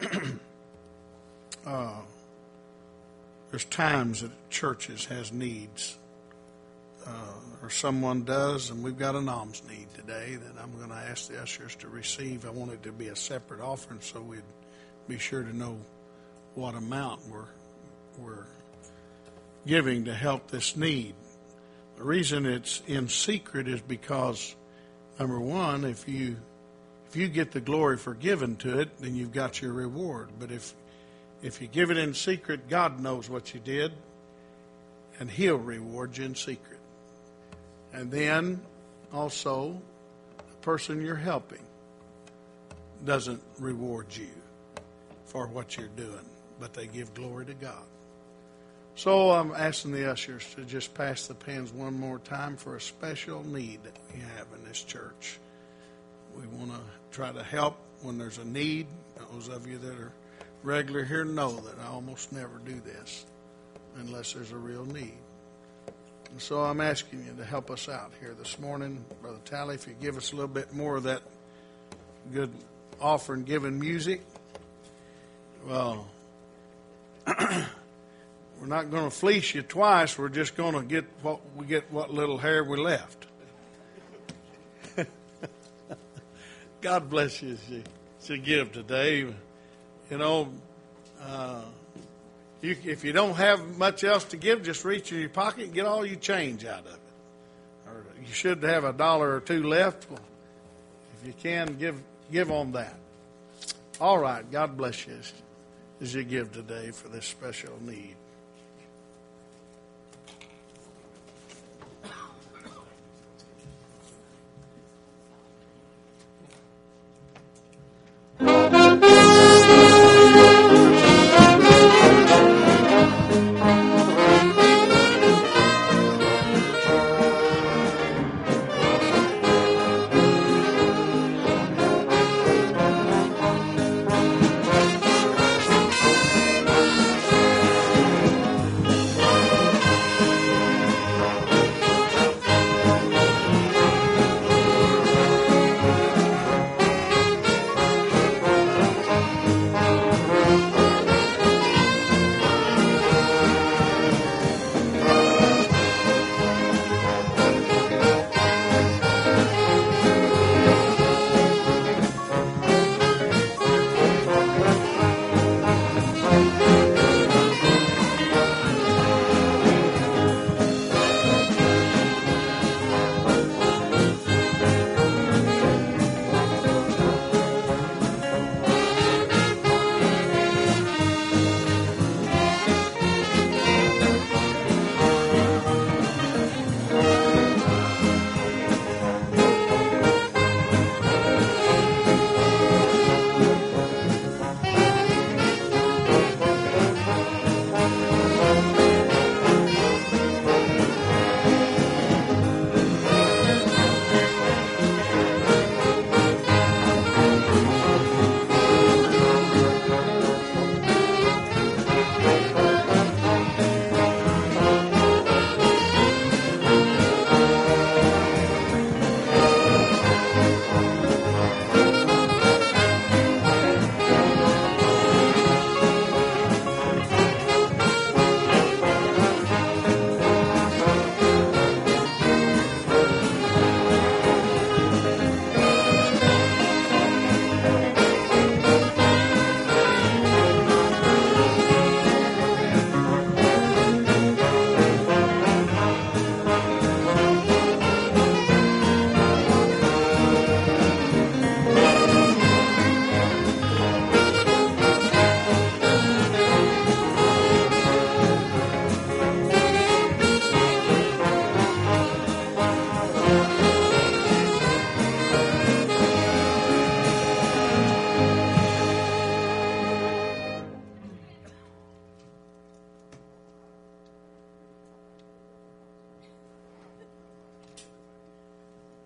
uh, There's times that churches has needs, uh, or someone does, and we've got an alms need today that I'm going to ask the ushers to receive. I want it to be a separate offering so we'd be sure to know what amount we're we're giving to help this need. The reason it's in secret is because, number one, if you if you get the glory for giving to it, then you've got your reward. But if If you give it in secret, God knows what you did, and He'll reward you in secret. And then, also, the person you're helping doesn't reward you for what you're doing, but they give glory to God. So I'm asking the ushers to just pass the pens one more time for a special need that we have in this church. We want to try to help when there's a need. Those of you that are regular here know that I almost never do this unless there's a real need. And so I'm asking you to help us out here this morning. Brother Tally, if you give us a little bit more of that good offering giving music. Well, we're not going to fleece you twice. We're just going to get what we get what little hair we left. God bless you as you, as you give today. You know, uh, you, if you don't have much else to give, just reach in your pocket and get all your change out of it. Or you should have a dollar or two left. Well, if you can, give give on that. All right. God bless you as, as you give today for this special need.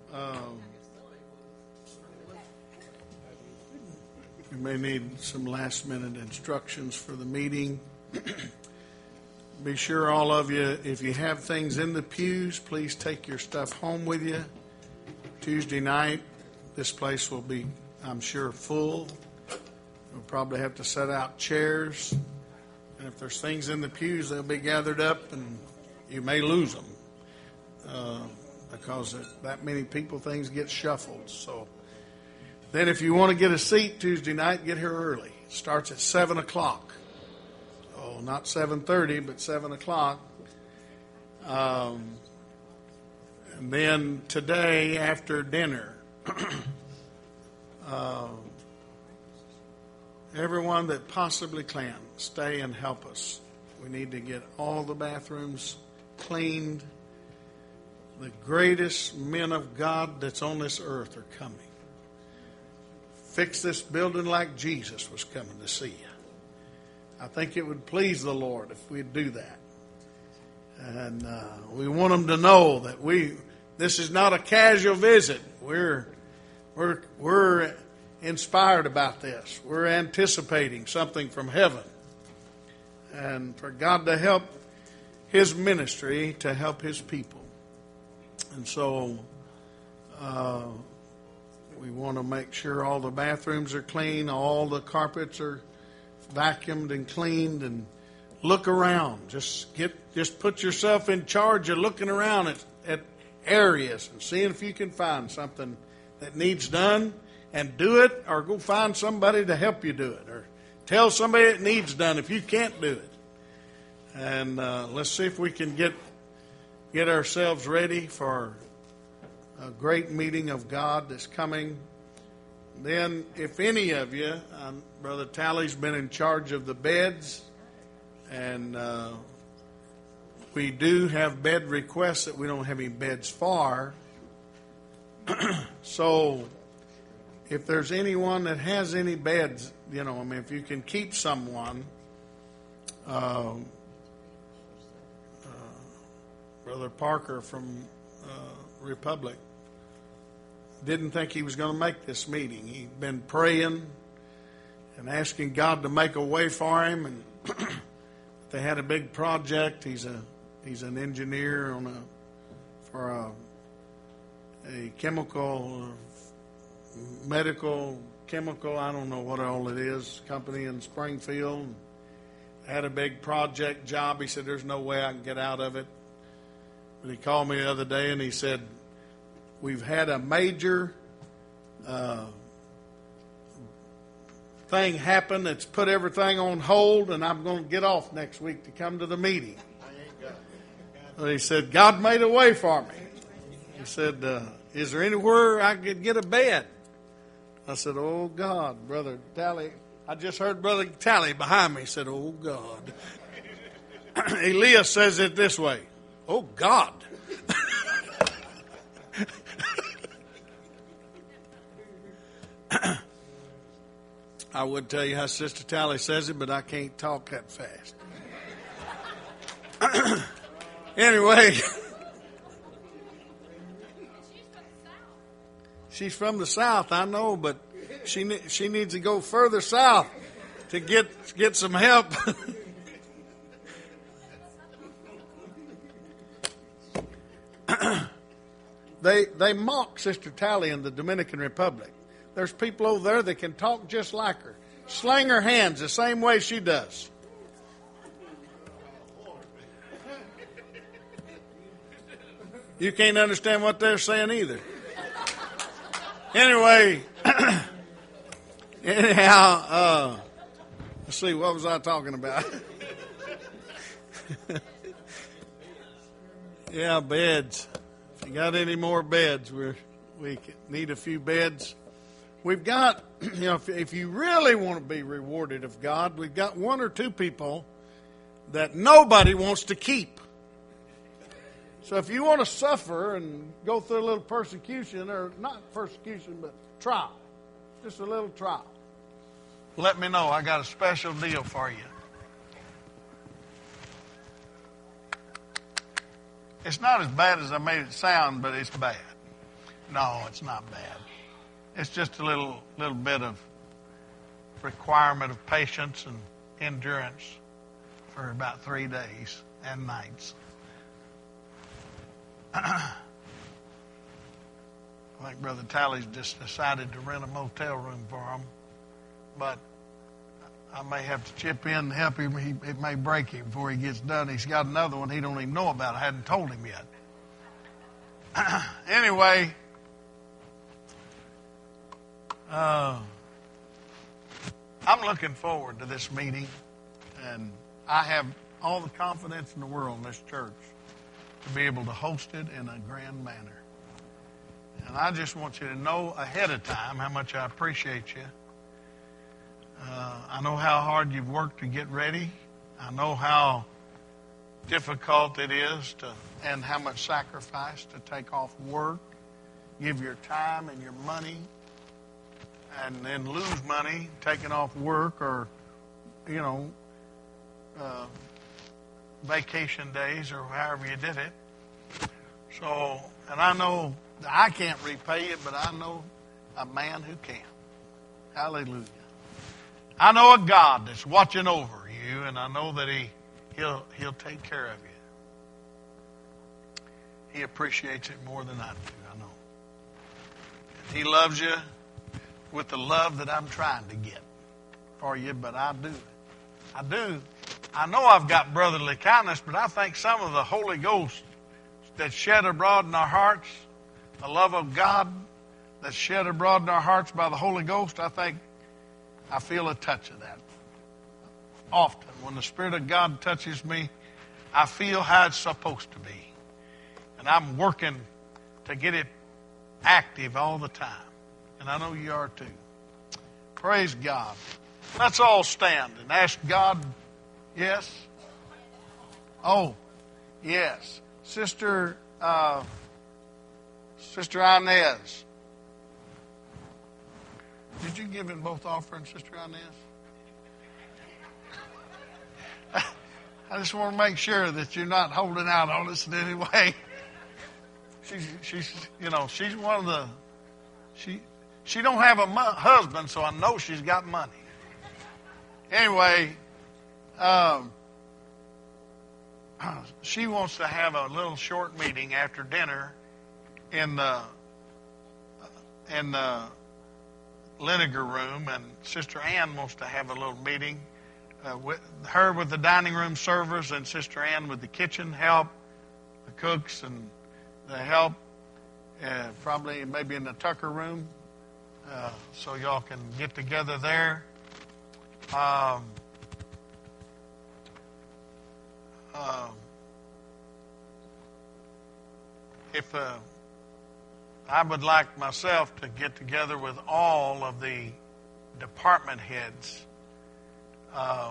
Um, you may need some last-minute instructions for the meeting. Be sure, all of you, if you have things in the pews, please take your stuff home with you. Tuesday night, this place will be, I'm sure, full. We'll probably have to set out chairs. And if there's things in the pews, they'll be gathered up, and you may lose them. Uh, because that many people, things get shuffled. So then if you want to get a seat Tuesday night, get here early. It starts at seven o'clock. Oh, not seven thirty, but seven o'clock. Um, and then today after dinner, uh, everyone that possibly can, stay and help us. We need to get all the bathrooms cleaned. The greatest men of God that's on this earth are coming. Fix this building like Jesus was coming to see you. I think it would please the Lord if we'd do that. And uh, we want them to know that we this is not a casual visit. We're we're we're inspired about this. We're anticipating something from heaven. And for God to help His ministry to help His people. And so uh, we want to make sure all the bathrooms are clean, all the carpets are vacuumed and cleaned, and look around. Just get, just put yourself in charge of looking around at, at areas and seeing if you can find something that needs done, and do it, or go find somebody to help you do it, or tell somebody it needs done if you can't do it. And uh, let's see if we can get get ourselves ready for a great meeting of God that's coming. Then, if any of you, um, Brother Tally's been in charge of the beds, and uh, we do have bed requests that we don't have any beds for. So, if there's anyone that has any beds, you know, I mean, if you can keep someone, uh, uh, Brother Parker from uh, Republic didn't think he was going to make this meeting. He'd been praying and asking God to make a way for him, and they had a big project. He's a he's an engineer on a for a, a chemical, medical chemical, I don't know what all it is, company in Springfield. Had a big project job. He said, "There's no way I can get out of it." But he called me the other day and he said, "We've had a major uh, thing happen that's put everything on hold, and I'm going to get off next week to come to the meeting." But he said, "God made a way for me." He said, uh, "Is there anywhere I could get a bed?" I said, "Oh, God, Brother Tally." I just heard Brother Tally behind me. He said, "Oh, God." Elias says it this way, "Oh, God." I would tell you how Sister Tally says it, but I can't talk that fast. Anyway, she's from the South, I know, but she she needs to go further south to get get some help. They they mock Sister Tally in the Dominican Republic. There's people over there that can talk just like her. Slang her hands the same way she does. You can't understand what they're saying either. Anyway, anyhow, uh, let's see, what was I talking about? Yeah, beds. If you got any more beds, we're, we need a few beds. We've got, you know, if, if you really want to be rewarded of God, we've got one or two people that nobody wants to keep. So if you want to suffer and go through a little persecution, or not persecution, but trial, just a little trial, let me know. I got a special deal for you. It's not as bad as I made it sound, but it's bad. No, it's not bad. It's just a little little bit of requirement of patience and endurance for about three days and nights. I think Brother Talley's just decided to rent a motel room for him, but I may have to chip in and help him. He, it may break him before he gets done. He's got another one he don't even know about. I hadn't told him yet. Anyway, uh, I'm looking forward to this meeting, and I have all the confidence in the world in this church to be able to host it in a grand manner. And I just want you to know ahead of time how much I appreciate you. Uh, I know how hard you've worked to get ready. I know how difficult it is to, and how much sacrifice to take off work, give your time and your money, and then lose money taking off work or, you know, uh, vacation days or however you did it. So, and I know I can't repay it, but I know a man who can. Hallelujah. I know a God that's watching over you, and I know that he, he'll, he'll take care of you. He appreciates it more than I do, I know. He loves you with the love that I'm trying to get for you, but I do. I do. I know I've got brotherly kindness, but I think some of the Holy Ghost that's shed abroad in our hearts, the love of God that's shed abroad in our hearts by the Holy Ghost, I think I feel a touch of that. Often, when the Spirit of God touches me, I feel how it's supposed to be. And I'm working to get it active all the time. And I know you are too. Praise God. Let's all stand and ask God. Yes? Oh, yes. Sister, uh, Sister Inez. Did you give in both offerings, Sister Inez? I just want to make sure that you're not holding out on us in any way. She's, she's, you know, she's one of the, she, she don't have a mu- husband, so I know she's got money. Anyway, um, she wants to have a little short meeting after dinner in the, in the Liniger room, and Sister Ann wants to have a little meeting uh, with her with the dining room servers, and Sister Ann with the kitchen help, the cooks and the help, uh, probably maybe in the Tucker room, uh, so y'all can get together there. Um, um, if uh, I would like myself to get together with all of the department heads um,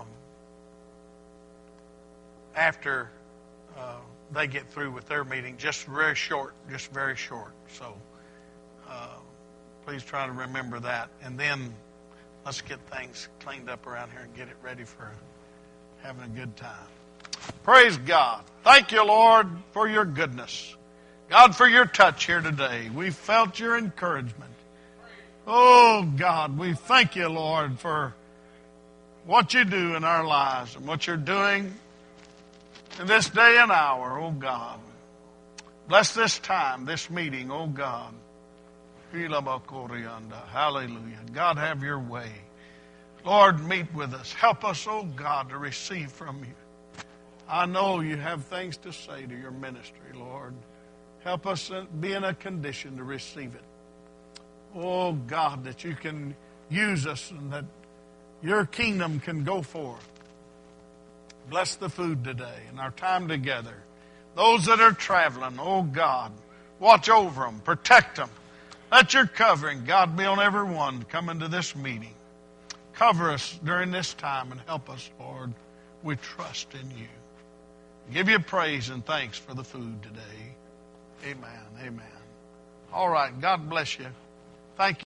after uh, they get through with their meeting, just very short, just very short. So uh, please try to remember that. And then let's get things cleaned up around here and get it ready for having a good time. Praise God. Thank you, Lord, for your goodness. God, for your touch here today. We felt your encouragement. Oh, God, we thank you, Lord, for what you do in our lives and what you're doing in this day and hour, oh, God. Bless this time, this meeting, oh, God. Hallelujah. God, have your way. Lord, meet with us. Help us, oh, God, to receive from you. I know you have things to say to your ministry, Lord. Help us be in a condition to receive it. Oh, God, that you can use us and that your kingdom can go forth. Bless the food today and our time together. Those that are traveling, oh, God, watch over them, protect them. Let your covering, God, be on everyone coming to this meeting. Cover us during this time and help us, Lord. We trust in you. Give you praise and thanks for the food today. Amen. Amen. All right. God bless you. Thank you.